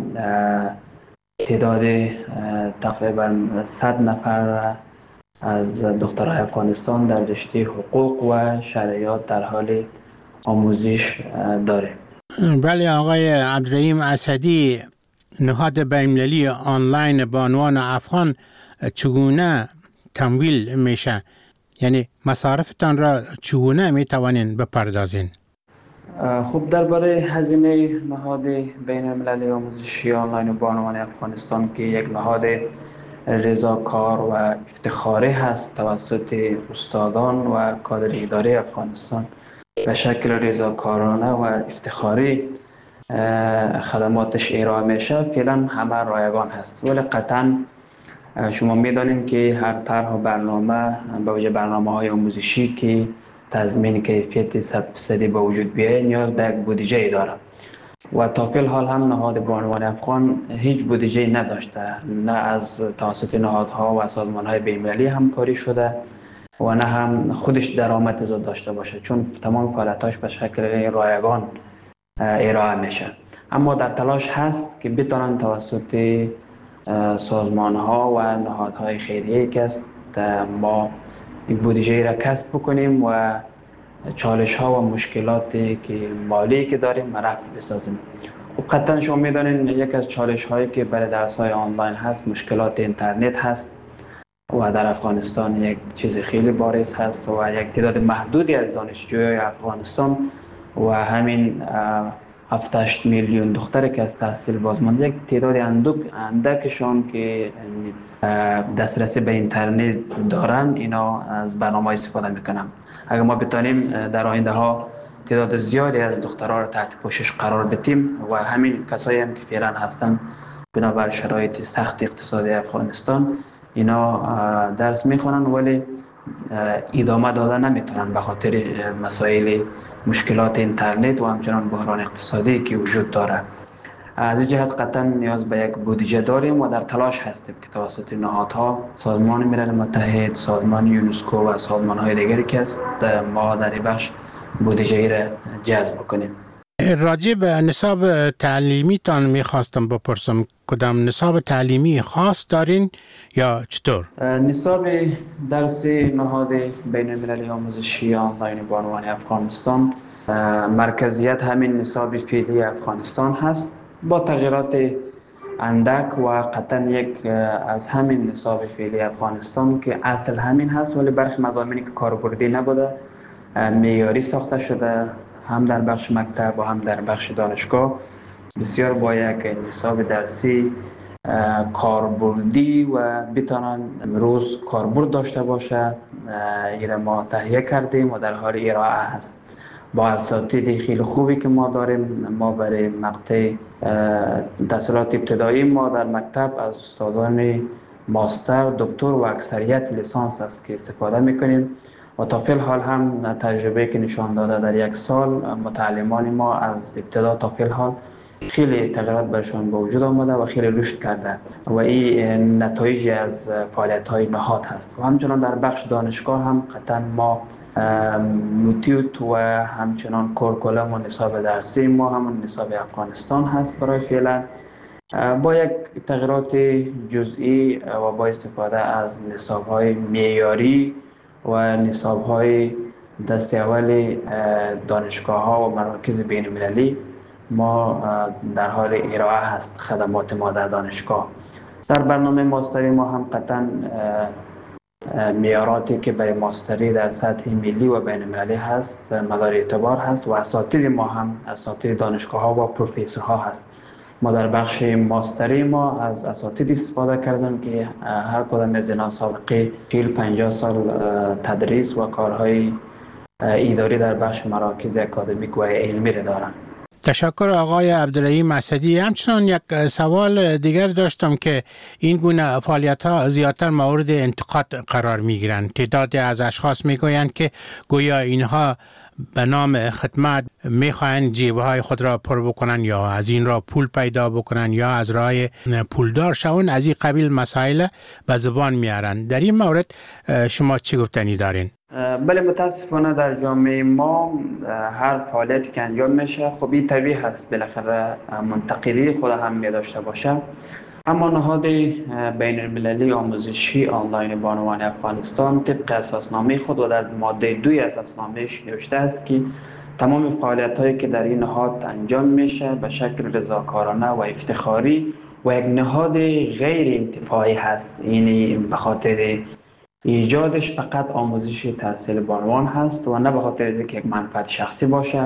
Speaker 19: تعداد تقریبا 100 نفر از دخترای افغانستان در رشته حقوق و شرعیات در حال آموزش داریم.
Speaker 18: بله آقای عبدالرحیم اسدی، نهاد بین‌المللی آنلاین بانوان افغان چگونه تمویل میشه؟ یعنی مصارفتان را چگونه میتوانین بپردازین؟
Speaker 19: خب درباره هزینه نهاد بین المللی آموزشی آنلاین بانوان افغانستان که یک نهاد رضاکار و افتخاری هست توسط استادان و کادر اداری افغانستان. به شکل رضاکارانه و افتخاری خدماتش ارائه میشه. فعلا همه رایگان هست، ولی قطعا شما میدانید که هر طرح و برنامه به وجه برنامه‌های آموزشی که تضمین کیفیت 100% به وجود بیاید نیاز به یک بودجه داره و تا فی الحال هم نهاد بانوان افغان هیچ بودجه نداشته، نه از توسط نهادها و سازمان‌های بین‌المللی همکاری شده و نه هم خودش درآمد زیاد داشته باشه، چون تمام فعالیتاش به شکل رایگان ارائه میشه. اما در تلاش هست که بتونن توسط سازمان‌ها و نهادهای خیریه که است ما این بودجه را کسب بکنیم و چالش‌ها و مشکلاتی که مالی که داریم رفع بسازیم. خب قطعا شما می‌دانید یک از چالش‌هایی که برای درس‌های آنلاین هست مشکلات اینترنت هست و در افغانستان یک چیز خیلی بارز هست و یک تعداد محدودی از دانشجویان افغانستان و همین 7-8 میلیون دختری که از تحصیل بازمانده یک تعداد اندکشان که دسترسی به اینترنت دارن اینا از برنامه استفاده میکنن. اگر ما بتونیم در آینده ها تعداد زیادی از دخترها را تحت پوشش قرار بدیم و همین کسایی هم که فعلا هستند بنابر شرایط سخت اقتصادی افغانستان اینا درس میخونن ولی ادامه داده نمیتونن به خاطر مسائل مشکلات اینترنت و همچنان بحران اقتصادی که وجود داره. از این جهت قطعا نیاز به یک بودجه داریم و در تلاش هستیم که توسط نهادها، سازمان ملل متحد، سازمان یونسکو و سازمان‌های دیگری که است ما در این بخش بودجه را جذب کنیم.
Speaker 18: راجع به نصاب تعلیمی تان میخواستم بپرسم، کدام نصاب تعلیمی خاص دارین یا چطور؟
Speaker 19: نصاب درس نهاد بین المللی آموزشی آنلاین بانوان افغانستان مرکزیت همین نصاب فعلی افغانستان هست با تغییرات اندک و قطعا یک از همین نصاب فعلی افغانستان که اصل همین هست ولی برخی مضامینی که کاربردی نبوده معیاری ساخته شده هم در بخش مکتب و هم در بخش دانشگاه بسیار با یک نصاب درسی کاربردی و بتانن امروز کاربرد داشته باشه ایره ما تهیه کردیم و در حال ارائه هست با اساتید خیلی خوبی که ما داریم. ما برای مقطع تحصیلات ابتدایی ما در مکتب از استادان ماستر، دکتر و اکثریت لیسانس است که استفاده میکنیم و تا فی الحال هم تجربه که نشان داده در یک سال متعلمان ما از ابتدا تا فی الحال خیلی تغییرات برشان به وجود آمده و خیلی رشد کرده و این نتایجی از فعالیت‌های نهاد هست. و همچنان در بخش دانشگاه هم قطعا ما موتیوت و همچنان کورکولم و نصاب درسی ما همون نصاب افغانستان هست برای فعلا با یک تغییرات جزئی و با استفاده از نصاب‌های معیاری و نصاب‌های دست اول دانشگاه‌ها و مراکز بین‌المللی ما در حال ارائه هست خدمات ما در دانشگاه. در برنامه ماستری ما هم قطعا معیاراتی که برای ماستری در سطح ملی و بین‌المللی هست مدار اعتبار هست و اساتید ما هم اساتید دانشگاه‌ها و پروفسورها هست. ما در بخش ماستری ما از اساتید استفاده کردیم که هر کدام از اینا سابقه 40-50 سال تدریس و کارهای اداری در بخش مراکز اکادمیک و علمی را دارند.
Speaker 18: تشکر آقای عبدالرحیم اسدی. همچنان یک سوال دیگر داشتم که این گونه فعالیت‌ها زیادتر مورد انتقاد قرار می‌گیرند. تعدادی از اشخاص می‌گویند که گویا اینها به نام خدمت می‌خواهند جیب‌های خود را پر بکنن یا از این را پول پیدا بکنن یا از راه پولدار شون، از این قبیل مسائل به زبان میارن. در این مورد شما چی گفتنی دارین؟
Speaker 19: بله متاسفانه در جامعه ما هر فعالیتی که انجام میشه خب این طبیعی هست بالاخره منتقدی خود هم می داشته باشه. اما نهاد بین المللی آموزشی آنلاین بانوان افغانستان طبق اساسنامه خود و در ماده 2 اساسنامه‌اش نوشته است که تمام فعالیت‌هایی که در این نهاد انجام میشه به شکل رضاکارانه و افتخاری و یک نهاد غیر انتفاعی هست. یعنی به خاطر ایجادش فقط آموزش تحصیل بانوان هست و نه به خاطر اینکه یک منفعت شخصی باشه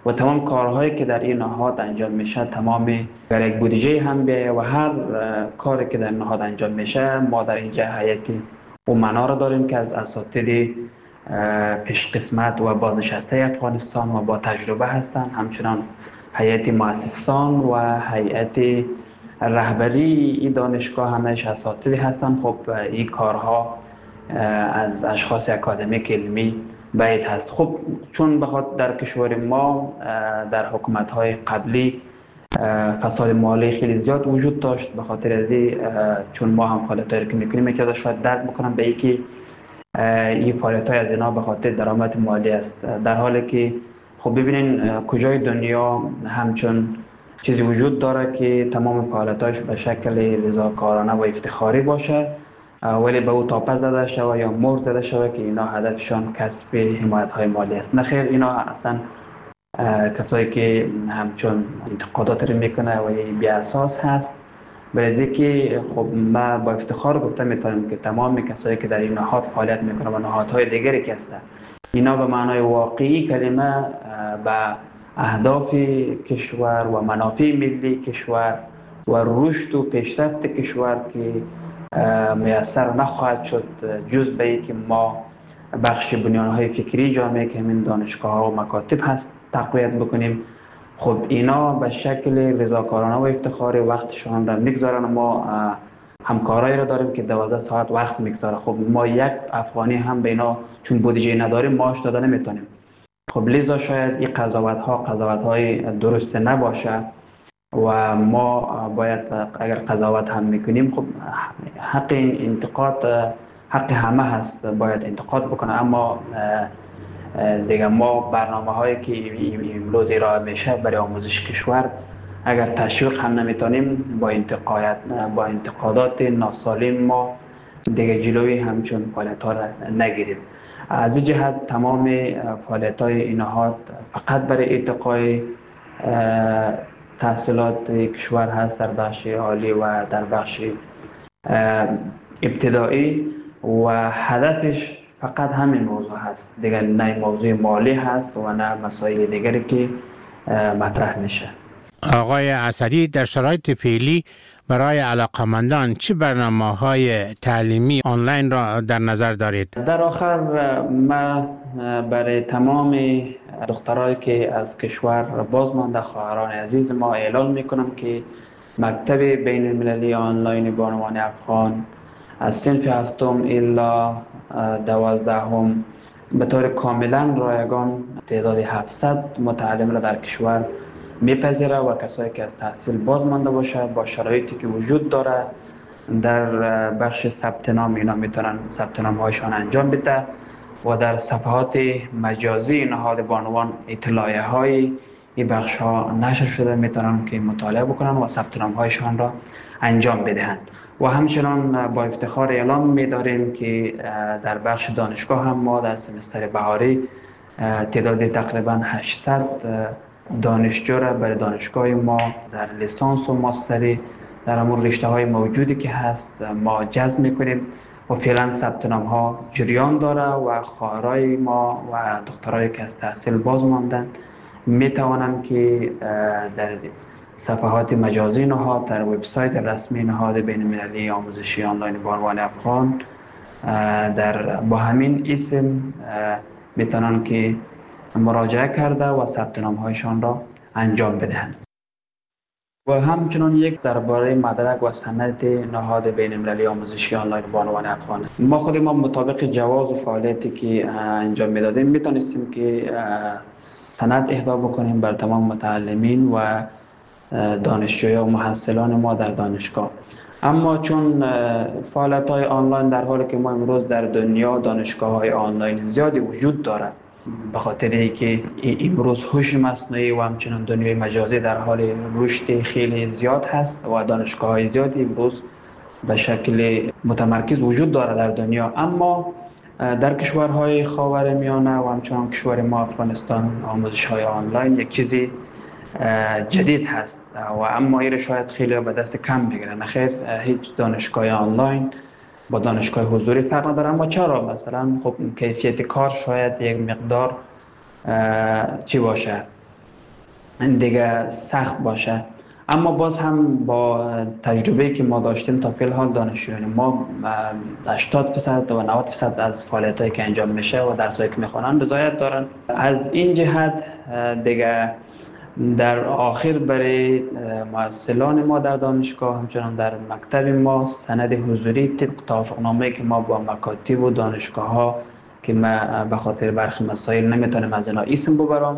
Speaker 19: و تمام کارهایی که در این نهاد انجام میشه تمام در یک بودجه هم بیایه و هر کاری که در نهاد انجام میشه ما در اینجا هیئت امنا را داریم که از اساتید پیش قسمت و بازنشسته افغانستان و با تجربه هستند، همچنان هیئت مؤسسان و هیئت رهبری این دانشگاه همش اساتید هستند. خب این کارها از اشخاص اکادمیک علمی بعید هست. خب چون بخاطر در کشور ما در حکومت‌های قبلی فساد مالی خیلی زیاد وجود داشت، به خاطر از چون ما هم فعالیتایی که میکنیم میتونه شاید درک بکنم به اینکه این فعالیت‌های از اینا به خاطر درآمد مالی است، در حالی که خب ببینین کجای دنیا همچون چیزی وجود داره که تمام فعالیتاش به شکل رضاکارانه و افتخاری باشه ولی به او تاپه زده شود یا مهر زده شود که اینا هدفشان کسب حمایت‌های مالی است. نه خیر، اینا اصلا کسایی که همچون انتقادات رو میکنه و بی اساس هست. برای که خب ما با افتخار گفته میتونم که تمام کسایی که در این نهاد فعالیت میکنه و نهادهای دیگری که هستند اینا به معنای واقعی کلمه به اهداف کشور و منافع ملی کشور و رشد و پیشرفت کشور که میسر نخواهد شد جز به ای که ما بخش بنیانهای فکری جامعه که همین دانشگاه ها و مکاتب هست تقویت بکنیم. خب اینا به شکل رضاکارانه و افتخاری وقتشان را میگذارن. ما همکارایی را داریم که 12 ساعت وقت میگذاره. خب ما یک افغانی هم به اینا چون بودجه نداریم معاش داده نمیتونیم. خب لذا شاید این قضاوت های درست نباشه و ما باید اگر قضاوت هم میکنیم خب حق این انتقاد حق همه هست، باید انتقاد بکنه. اما دیگه ما برنامه هایی که امروز ارائه میشه برای آموزش کشور اگر تشویق هم نمیتونیم با انتقادات ناسالم ما دیگه جلوی همچون فعالیت ها را نگیریم. از این جهت تمام فعالیت های این نهاد فقط برای ارتقای تحصیلات کشور هست در بخش عالی و در بخش ابتدایی و هدفش فقط همین موضوع هست، دیگه نه موضوع مالی هست و نه مسائل دیگری که مطرح میشه.
Speaker 18: آقای اسدی، در شرایط فعلی برای علاقمندان چه برنامه‌های تعلیمی آنلاین را در نظر دارید؟
Speaker 19: در آخر ما برای تمام دخترایی که از کشور بازمانده خواهران عزیز ما اعلام میکنم که مکتب بین المللی آنلاین بانوان افغان از صنف هفتم الی 12 به طور کاملا رایگان تعداد 700 متعلم را در کشور میپذیره و کسایی که از تحصیل باز مانده باشه با شرایطی که وجود داره در بخش ثبت نام اینا میتونن ثبت نام هایشان انجام بده و در صفحات مجازی نهاد بانوان اطلاعیه های این بخش ها نشر شده میتونن که مطالعه بکنن و ثبت نام هایشان را انجام بدهند. و همچنان با افتخار اعلام می‌داریم که در بخش دانشگاه هم ما در سمستر بهاری تعداد تقریبا 800 دانشجو را برای دانشگاه ما در لیسانس و ماستری در همون رشته‌های موجودی که هست ما جذب می‌کنیم و فعلا ثبت نام‌ها جریان داره و خواهرای ما و دخترایی که از تحصیل باز ماندن می‌توانند که در صفحات مجازی نهاد در وبسایت رسمی نهاد بین المللی آموزشی آنلاین بانوان افغان با همین اسم میتونن که مراجعه کرده و ثبت نام هایشان را انجام بدهند. و همچنان یک درباره مدرک و سند نهاد بین المللی آموزشی آنلاین بانوان افغان ما مطابق جواز و فعالیتی که انجام میدادیم میتونستیم که سند اهدا بکنیم بر تمام متعلمین و دانشجویان و محصلان ما در دانشگاه. اما چون فعالیت‌های آنلاین در حالی که ما امروز در دنیا دانشگاه‌های آنلاین زیادی وجود دارد به خاطر اینکه امروز هوش مصنوعی و همچنین دنیای مجازی در حال رشد خیلی زیاد هست و دانشگاه‌های زیادی امروز به شکل متمرکز وجود دارد در دنیا، اما در کشورهای خاورمیانه و همچنین کشور ما افغانستان آموزش‌های آنلاین یک چیزی جدید هست و اما این شاید خیلی به دست کم بگیرن. نخیر، هیچ دانشگاه آنلاین با دانشگاه حضوری فرق نداره. اما چرا؟ مثلا خب کیفیت کار شاید یک مقدار چی باشه، دیگه سخت باشه. اما باز هم با تجربه که ما داشتیم تا فعل حال دانشجویان ما 80% و 90% از فعالیتایی که انجام میشه و درسایی که میخوانن رضایت دارن. از این جهت دیگه در آخر برای محصلان ما در دانشگاه همچنان در مکتب ما سند حضوری طبق توافقنامه‌ای که ما با مکاتب و دانشگاه ها که ما به خاطر برخی مسائل نمیتونیم از اینا اسم ببرم،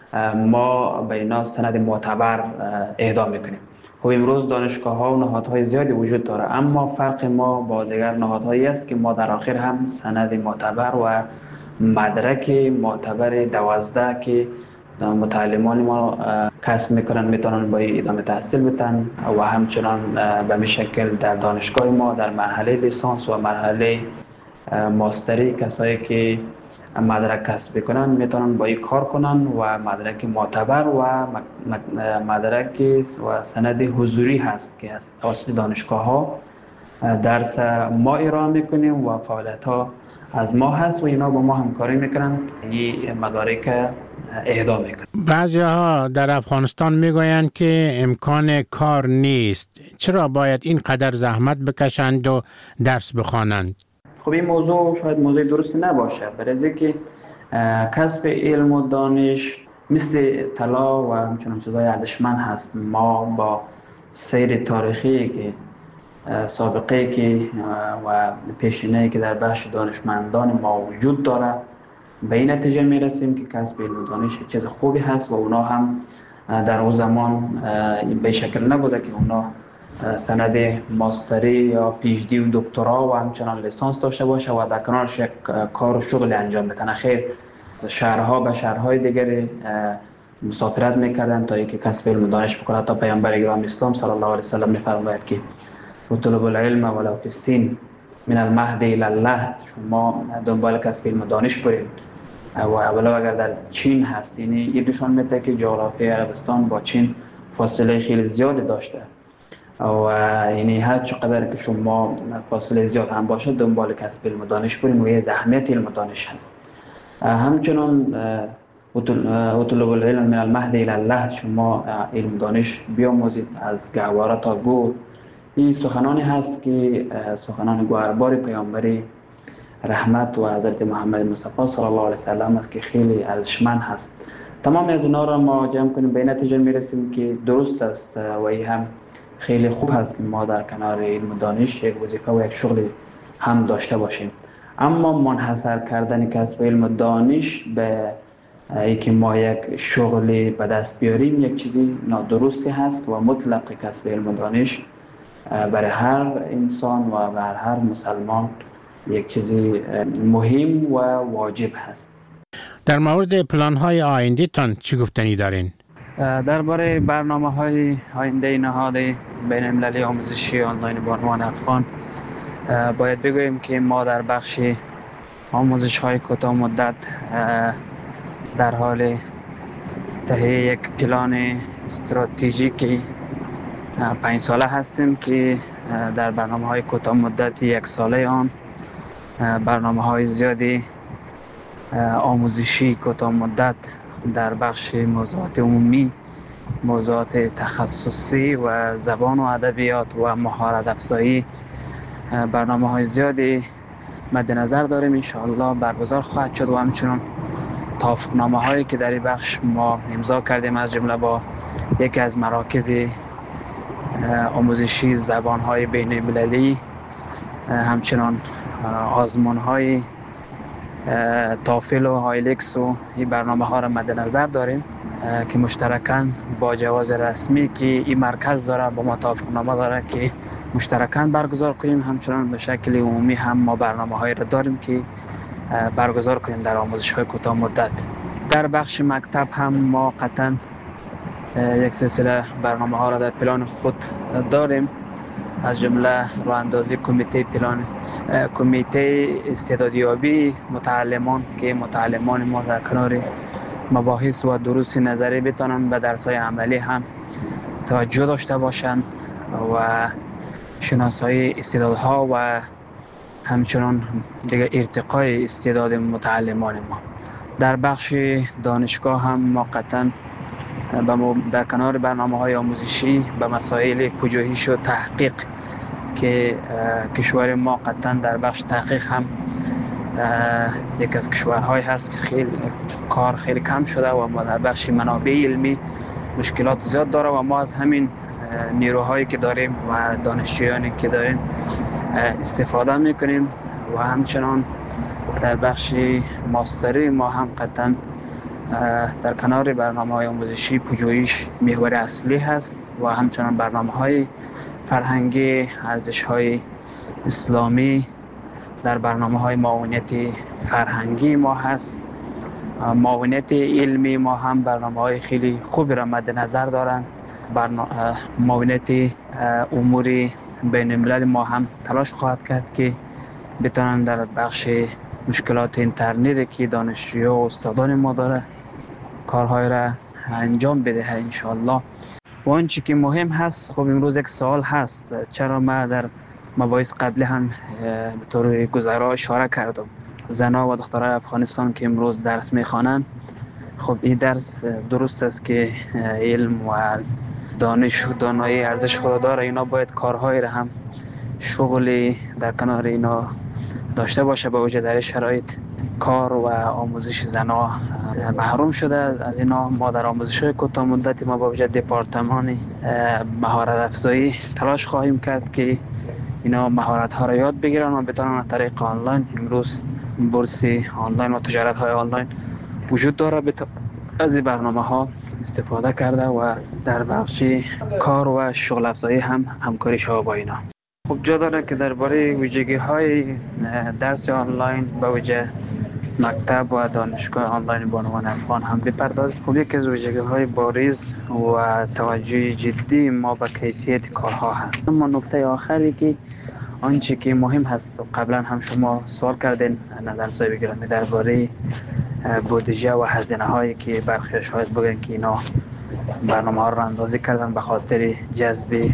Speaker 19: ما به اینا سند معتبر اهدا میکنیم. خب امروز دانشگاه ها و نهادهای زیادی وجود داره، اما فرق ما با دیگر نهادهایی است که ما در آخر هم سند معتبر و مدرک معتبر 12 که متعلمان ما کسب میکنن میتونن با ادامه تحصیل بتن و همچنان به می شکل در دانشگاه ما در مرحله لیسانس و مرحله ماستری کسایی که مدرک کسب کنن میتونن با این کار کنن و مدرک معتبر و مدرک و سند حضوری هست که از توسط دانشگاه ها درس ما ارائه میکنیم و فعالیت ها از ما هست و اینا با ما همکاری میکنن این مدارک اهدا میکنن.
Speaker 18: بعضی ها در افغانستان میگویند که امکان کار نیست، چرا باید این قدر زحمت بکشند و درس بخوانند؟
Speaker 19: خب این موضوع شاید موضوع درستی نباشه، برای که کسب علم و دانش مثل طلا و همچنان چیزهای ارزشمند هست. ما با سیر تاریخی که سابقه که و پیشینه‌ای که در بخش دانشمندان ما وجود داره به این نتیجه میرسیم که کسب علم و دانش چیز خوبی هست و اونا هم در اون زمان به شکل نبوده که اونا سند ماستری یا پی اچ دی و دکترا و همچنان لیسانس داشته باشه و در کنارش یک کار و شغل انجام بدن. خیر شهرها به شهرهای دیگری مسافرت میکردن تا اینکه کسب علم و دانش بکنه. تا پیامبر گرامی اسلام صلی الله علیه و سلم میفرماید که اطلب العلم ولو فی الصین من المهد الی اللحد، شما دنبال کسب علم و دانش برید و اولا اگر در چین هست، یعنی این نشان میده که جغرافی عربستان با چین فاصله خیلی زیادی داشته و یعنی هر چقدر که شما فاصله زیاد هم باشه دنبال کسب علم و دانش برید و یه اهمیت علم و دانش هست. همچنان اطلب العلم من المهد الی اللحد، شما علم و دانش بیاموزید از گهواره تا گور. این سخنانی هست که سخنان گوهربار پیامبر رحمت و حضرت محمد مصطفی صلی الله علیه و سلم است که خیلی ارزشمند هست. تمام از اینا را ما جمع کنیم به نتیجه میرسیم که درست است و این هم خیلی خوب هست که ما در کنار علم و دانش یک وظیفه و یک شغل هم داشته باشیم. اما منحصر کردن کسب علم و دانش به اینکه ما یک شغلی به دست بیاریم یک چیزی نادرستی هست و مطلق کسب علم و دانش برای هر انسان و برای هر مسلمان یک چیزی مهم و واجب هست.
Speaker 18: در مورد پلان‌های آینده تان چی گفتنی دارین؟
Speaker 19: درباره برنامه‌های آینده نهاد بین‌المللی آموزشی آنلاین بانوان افغان باید بگوییم که ما در بخش آموزش‌های کوتاه مدت در حال تهیه یک پلان استراتژیکی 5 ساله هستیم که در برنامه‌های کوتاه مدت 1 ساله آن برنامه‌های زیادی آموزشی کوتاه مدت در بخش موضوعات عمومی، موضوعات تخصصی و زبان و ادبیات و مهارت افزایی برنامه‌های زیادی مد نظر داریم. ان شاء الله برگزار خواهد شد و همچنین توافقنامه‌هایی که در این بخش ما امضا کردیم از جمله با یکی از مراکز آموزشی زبان‌های بین‌المللی، همچنان آزمون‌های تافل و هایلکس و این برنامه‌ها را مد نظر داریم که مشترکاً با جواز رسمی که این مرکز داره با ما توافقنامه داره که مشترکاً برگزار کنیم. همچنان به شکل عمومی هم ما برنامه‌هایی را داریم که برگزار کنیم در آموزش‌های کوتاه مدت. در بخش مکتب هم ما قطعاً یک سلسله برنامه‌ها را در پلان خود داریم، از جمله راه‌اندازی کمیته استعدادیابی متعلمان که متعلمان ما در کنار مباحث و دروس نظری بتوانند به درس‌های عملی هم توجه داشته باشند و شناسایی استعدادها و همچنان دیگه ارتقای استعداد متعلمان ما. در بخش دانشگاه هم ما قطعاً در کنار برنامه‌های آموزشی به مسائل پژوهش و تحقیق که کشور ما قطعا در بخش تحقیق هم یک از کشورهای هست که خیلی کار خیلی کم شده و ما در بخش منابع علمی مشکلات زیاد داره و ما از همین نیروهایی که داریم و دانشجویانی که داریم استفاده میکنیم و همچنان در بخش ماستری ما هم قطعا در کنار برنامه‌های آموزشی پژوهش محور اصلی هست و همچنان برنامه‌های فرهنگی، ارزش‌های اسلامی در برنامه‌های معاونت فرهنگی ما هست. معاونت علمی ما هم برنامه‌های خیلی خوبی را مد نظر دارند. معاونت امور بین الملل ما هم تلاش خواهد کرد که بتونن در بخش مشکلات اینترنت که دانشجویان و استادان ما داره کارهای را انجام بده انشاءالله. و آنچه که مهم هست، خب امروز یک سوال هست، چرا ما در مباحث قبلی هم به طور گذرا اشاره کردم، زنها و دخترای افغانستان که امروز درس میخوانند، خب این درس درست است که علم و دانش و دانایی ارزش خود داره، اینا باید کارهای را هم شغلی در کنار اینا داشته باشه. با وجود در شرایط کار و آموزش زنها محروم شده از اینا. ما در آموزش‌های کوتاه مدتی ما با وجود دپارتمان مهارت افزایی تلاش خواهیم کرد که اینا مهارت ها را یاد بگیرن و بتونن از طریق آنلاین، امروز بورس آنلاین و تجارت های آنلاین وجود داره، از این برنامه ها استفاده کرده و در بخش کار و شغل افزایی هم همکاری شود با اینا. خب جا داره که درباره ویژگی های درس آنلاین با وجه مکتب و دانشگاه آنلاین بانوان افغان هم بپردازیم. خب یکی از ویژگی های بارز و توجه جدی ما به کیفیت کارها هست. اما نکته آخری که آنچه که مهم هست، قبلا هم شما سوال کردین نظر صاحب گرامی درباره بودجه و هزینه هایی که برخی شاید بگن که اینا برنامه ها رو اندازی کردن به خاطر جذب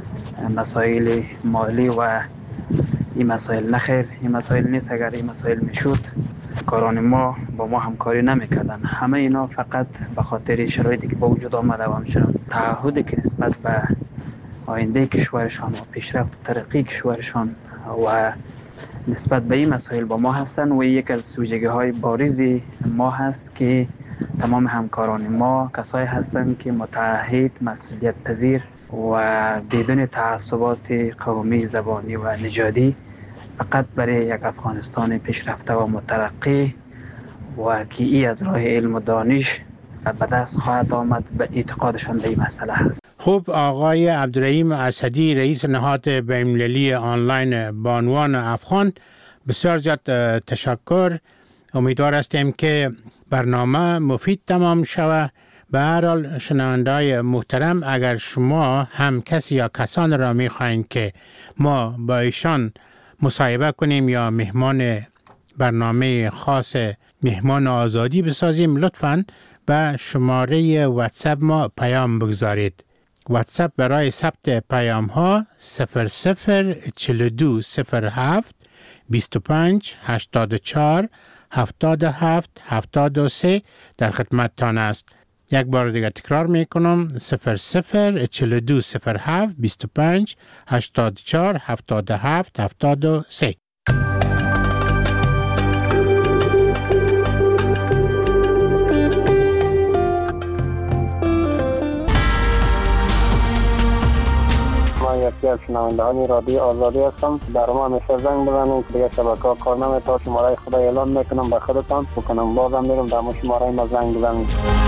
Speaker 19: مسائل مالی و این مسائل نخیر، این مسائل نیست. اگر این مسائل میشد کاران ما با ما همکاری نمیکردن. همه اینا فقط به خاطر شرایطی که با وجود آمده و همچنان تعهدی که نسبت به آینده کشورشان و پیشرفت و ترقی کشورشان و نسبت به این مسائل با ما هستن و یک از ویژگی های بارز ما هست که تمام همکاران ما کسایی هستند که متعهد، مسئولیت پذیر و بدون تعصبات قومی، زبانی و نژادی فقط برای یک افغانستان پیشرفته و مترقی و که ای از راه علم و دانش به دست خواهد آمد به اعتقادشان به این مسئله هست.
Speaker 18: خب آقای عبدالرحیم اسدی، رئیس نهاد بین‌المللی آنلاین بانوان افغان، بسیار زیاد تشکر. امیدوار هستیم که برنامه مفید تمام شود. به هر حال شنونده‌های محترم، اگر شما هم کسی یا کسان را می‌خواهید که ما با ایشان مصاحبه کنیم یا مهمان برنامه خاص مهمان آزادی بسازیم، لطفاً به شماره واتساپ ما پیام بگذارید. واتساپ برای ثبت پیام ها 004207 25 84 77 73 در خدمتتان است. یک بار دیگر تکرار میکنم، 004207 25 84 77 73.
Speaker 20: یکی از شنوندهان رادیو آزادی هستم. در ما همیشه زنگ بزنید، دیگه شبکه‌ها کار نمی‌کنه. شماره خدا اعلام میکنم به خودتان بکنم، بازم میرم در شماره ما زنگ بزنید.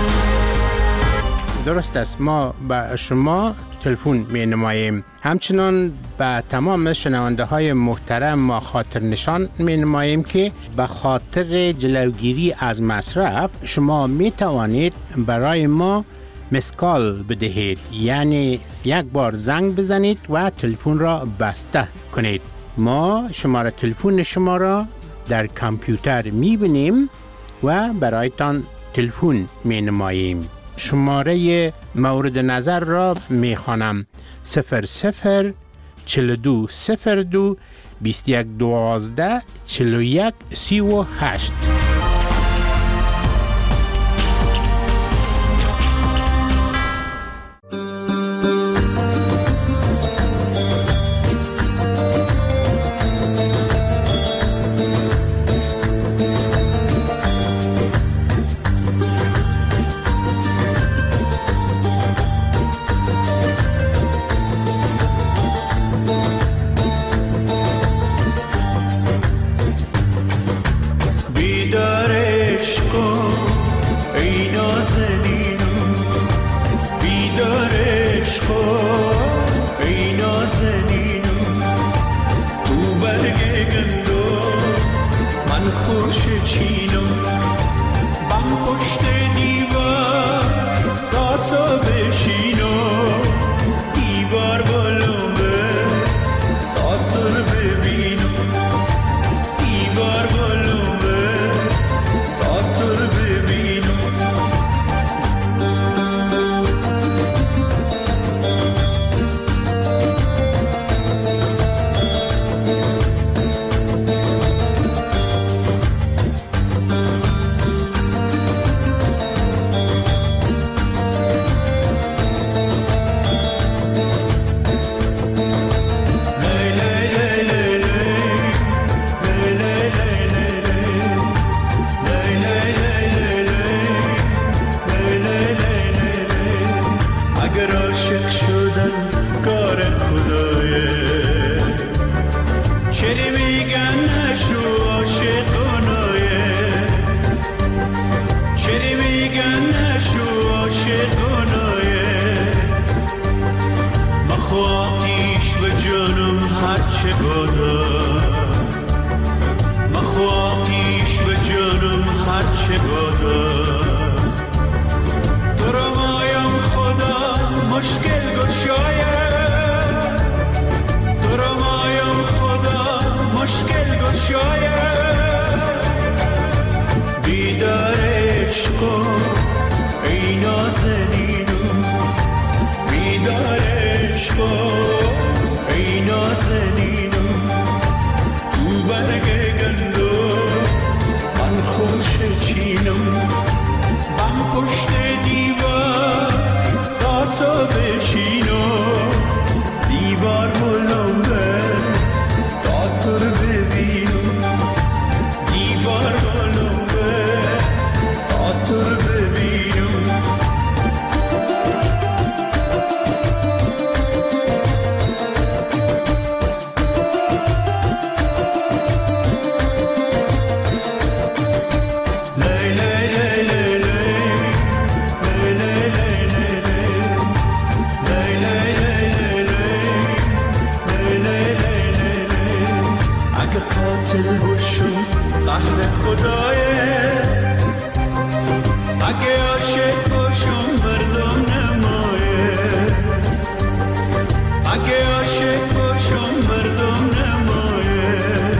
Speaker 18: درست است، ما به شما تلفن می نماییم. همچنان به تمام شنونده های محترم ما خاطر نشان می نماییم که به خاطر جلوگیری از مصرف شما می توانید برای ما مسکال بدهید، یعنی یک بار زنگ بزنید و تلفن را بسته کنید. ما شماره تلفن شما را در کامپیوتر می بینیم و برایتان تلفن می نماییم. شماره مورد نظر را می خوانم: 00 4202 2112 41 38.
Speaker 21: هرچه بادم مخواهیش به جانم هرچه بادم درمایم خدا مشکل گشاید درمایم خدا مشکل گشاید بیدار عشقم ای نازنینم بیدار عشقم ای نازنینم تو برگ گندم من خوش چینم من پشت دیوار تاسو بشینم دیوار ملومه داتر ببینم دیوار ملومه داتر ببینم اگه عاشق باشم مردم نمایه اگه عاشق باشم مردم نمایه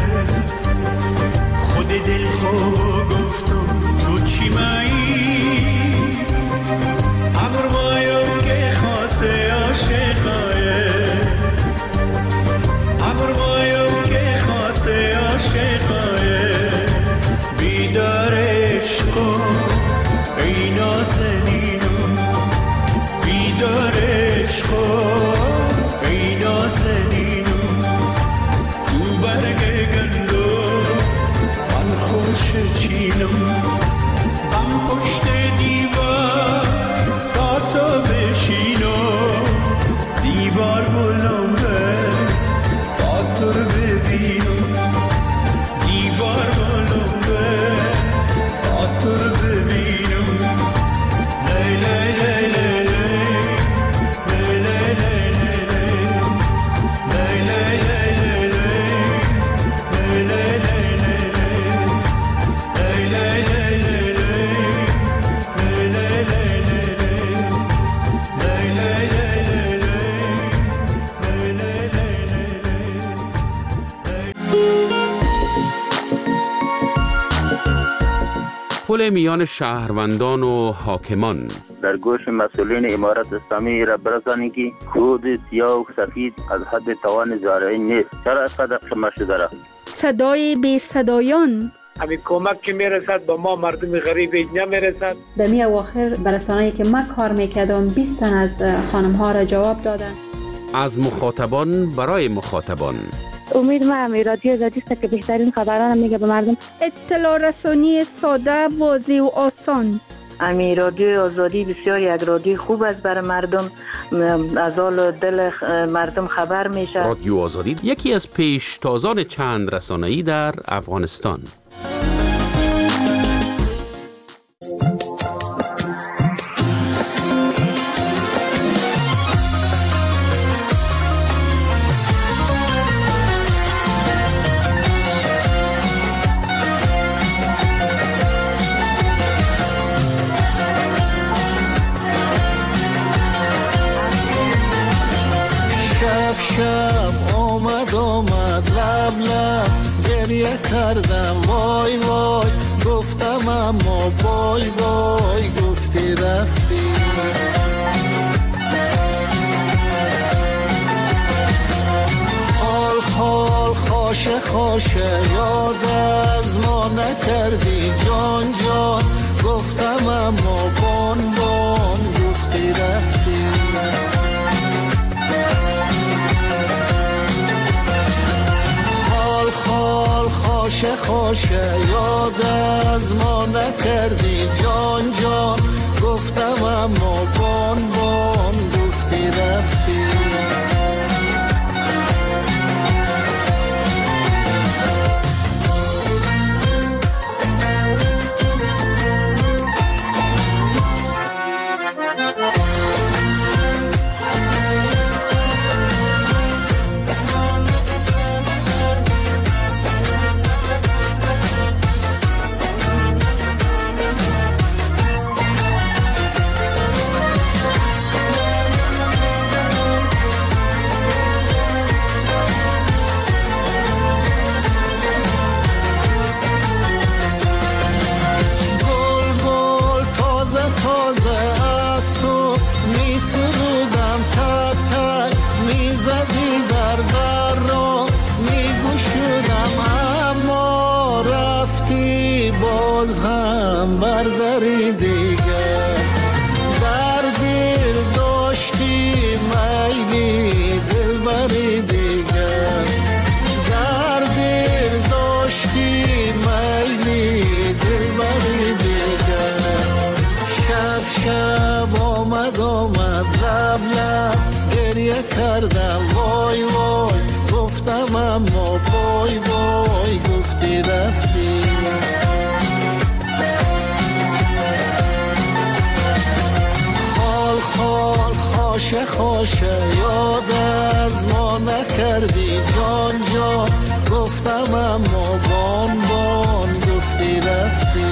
Speaker 21: خود دل خواب گفتم تو چی مایی ابر مایم که خاصه عاشقایه ابر مایم که خاصه عاشقایه بیدار عشقم ای نازنینم بیدار عشقم ای نازنینم تو برگ گندم من خوش چینم من پشت دیوار تاسو بشینم دیوار بلنده داتر ببینم دیوار بلنده داتر ببینم
Speaker 2: پل میان شهروندان و حاکمان
Speaker 22: در گوش مسئولین امارت اسلامی را برسانید که خود سیاه و سفید از حد توان زارعی نیست. چرا اینقدر شما شده را؟
Speaker 23: صدای بی صدایان
Speaker 24: همین کمک که میرسد به ما مردم غریب نمیرسد.
Speaker 23: دمی اواخر برسانه‌ای که من کار میکردم 20 تن از خانم ها را جواب دادن.
Speaker 2: از مخاطبان برای مخاطبان
Speaker 25: امید ما رادیو آزادی است که بهترین خبران میگه به مردم.
Speaker 23: اطلاع رسانی ساده، واضح و آسان.
Speaker 25: رادیو آزادی بسیار یک رادیو خوب است برای مردم، از حال دل مردم خبر میشه.
Speaker 2: رادیو آزادی یکی از پیشتازان چند رسانه‌ای در افغانستان.
Speaker 21: شب آمد لب لب گریه کردم وای وای گفتم اما بای بای گفتی رفتی. خال خال خاشه خاشه یاد از ما نکردی جان جان گفتم اما بان بان گفتی رفتی. خال خاشه خاشه یاد از ما نکردی جان جان گفتم اما بان بان گفتی رفتی. اما بای بای گفتی رفتی. خال خال خاشه خاشه یاد از ما نکردی جان جان گفتم اما بان بان گفتی رفتی.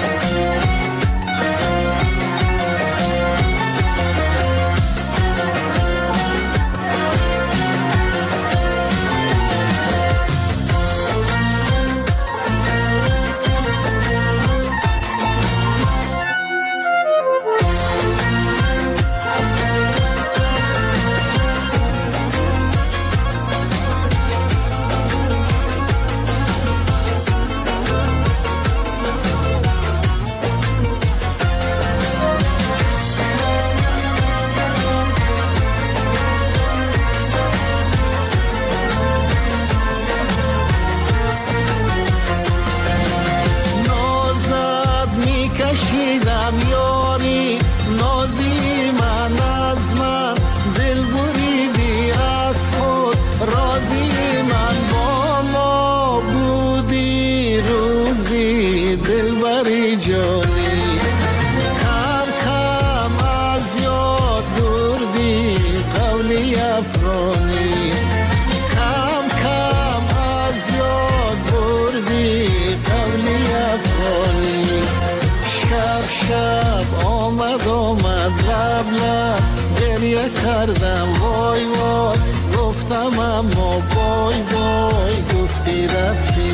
Speaker 21: کشیدم یاری نازی من از من دل بریدی از خود رازی من با ما بودی روزی دل بری جانی کم کم از یاد بردی قولی افغانی کم کم از یاد بردی قولی افغانی. شب آمد لب لب گریه کردم وای وای گفتم اما بای بای گفتی رفتی.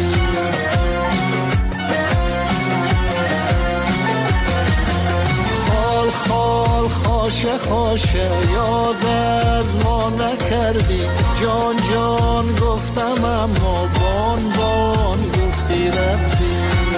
Speaker 21: خال خال خاشه خاشه یاد از ما نکردی جان جان گفتم اما بان بان گفتی رفتی.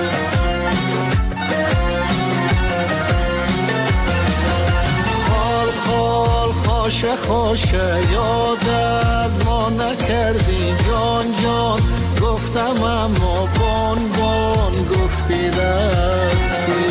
Speaker 21: خال خاشه خاشه یاد از ما نکردی جان جان گفتم اما بان بان گفتی رفتی.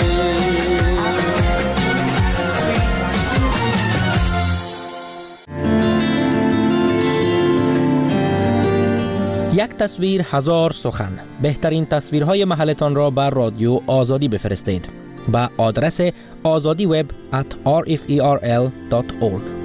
Speaker 4: یک تصویر هزار سخن. بهترین تصویرهای محلتان را بر رادیو آزادی بفرستید به آدرس azadiweb@rferl.org.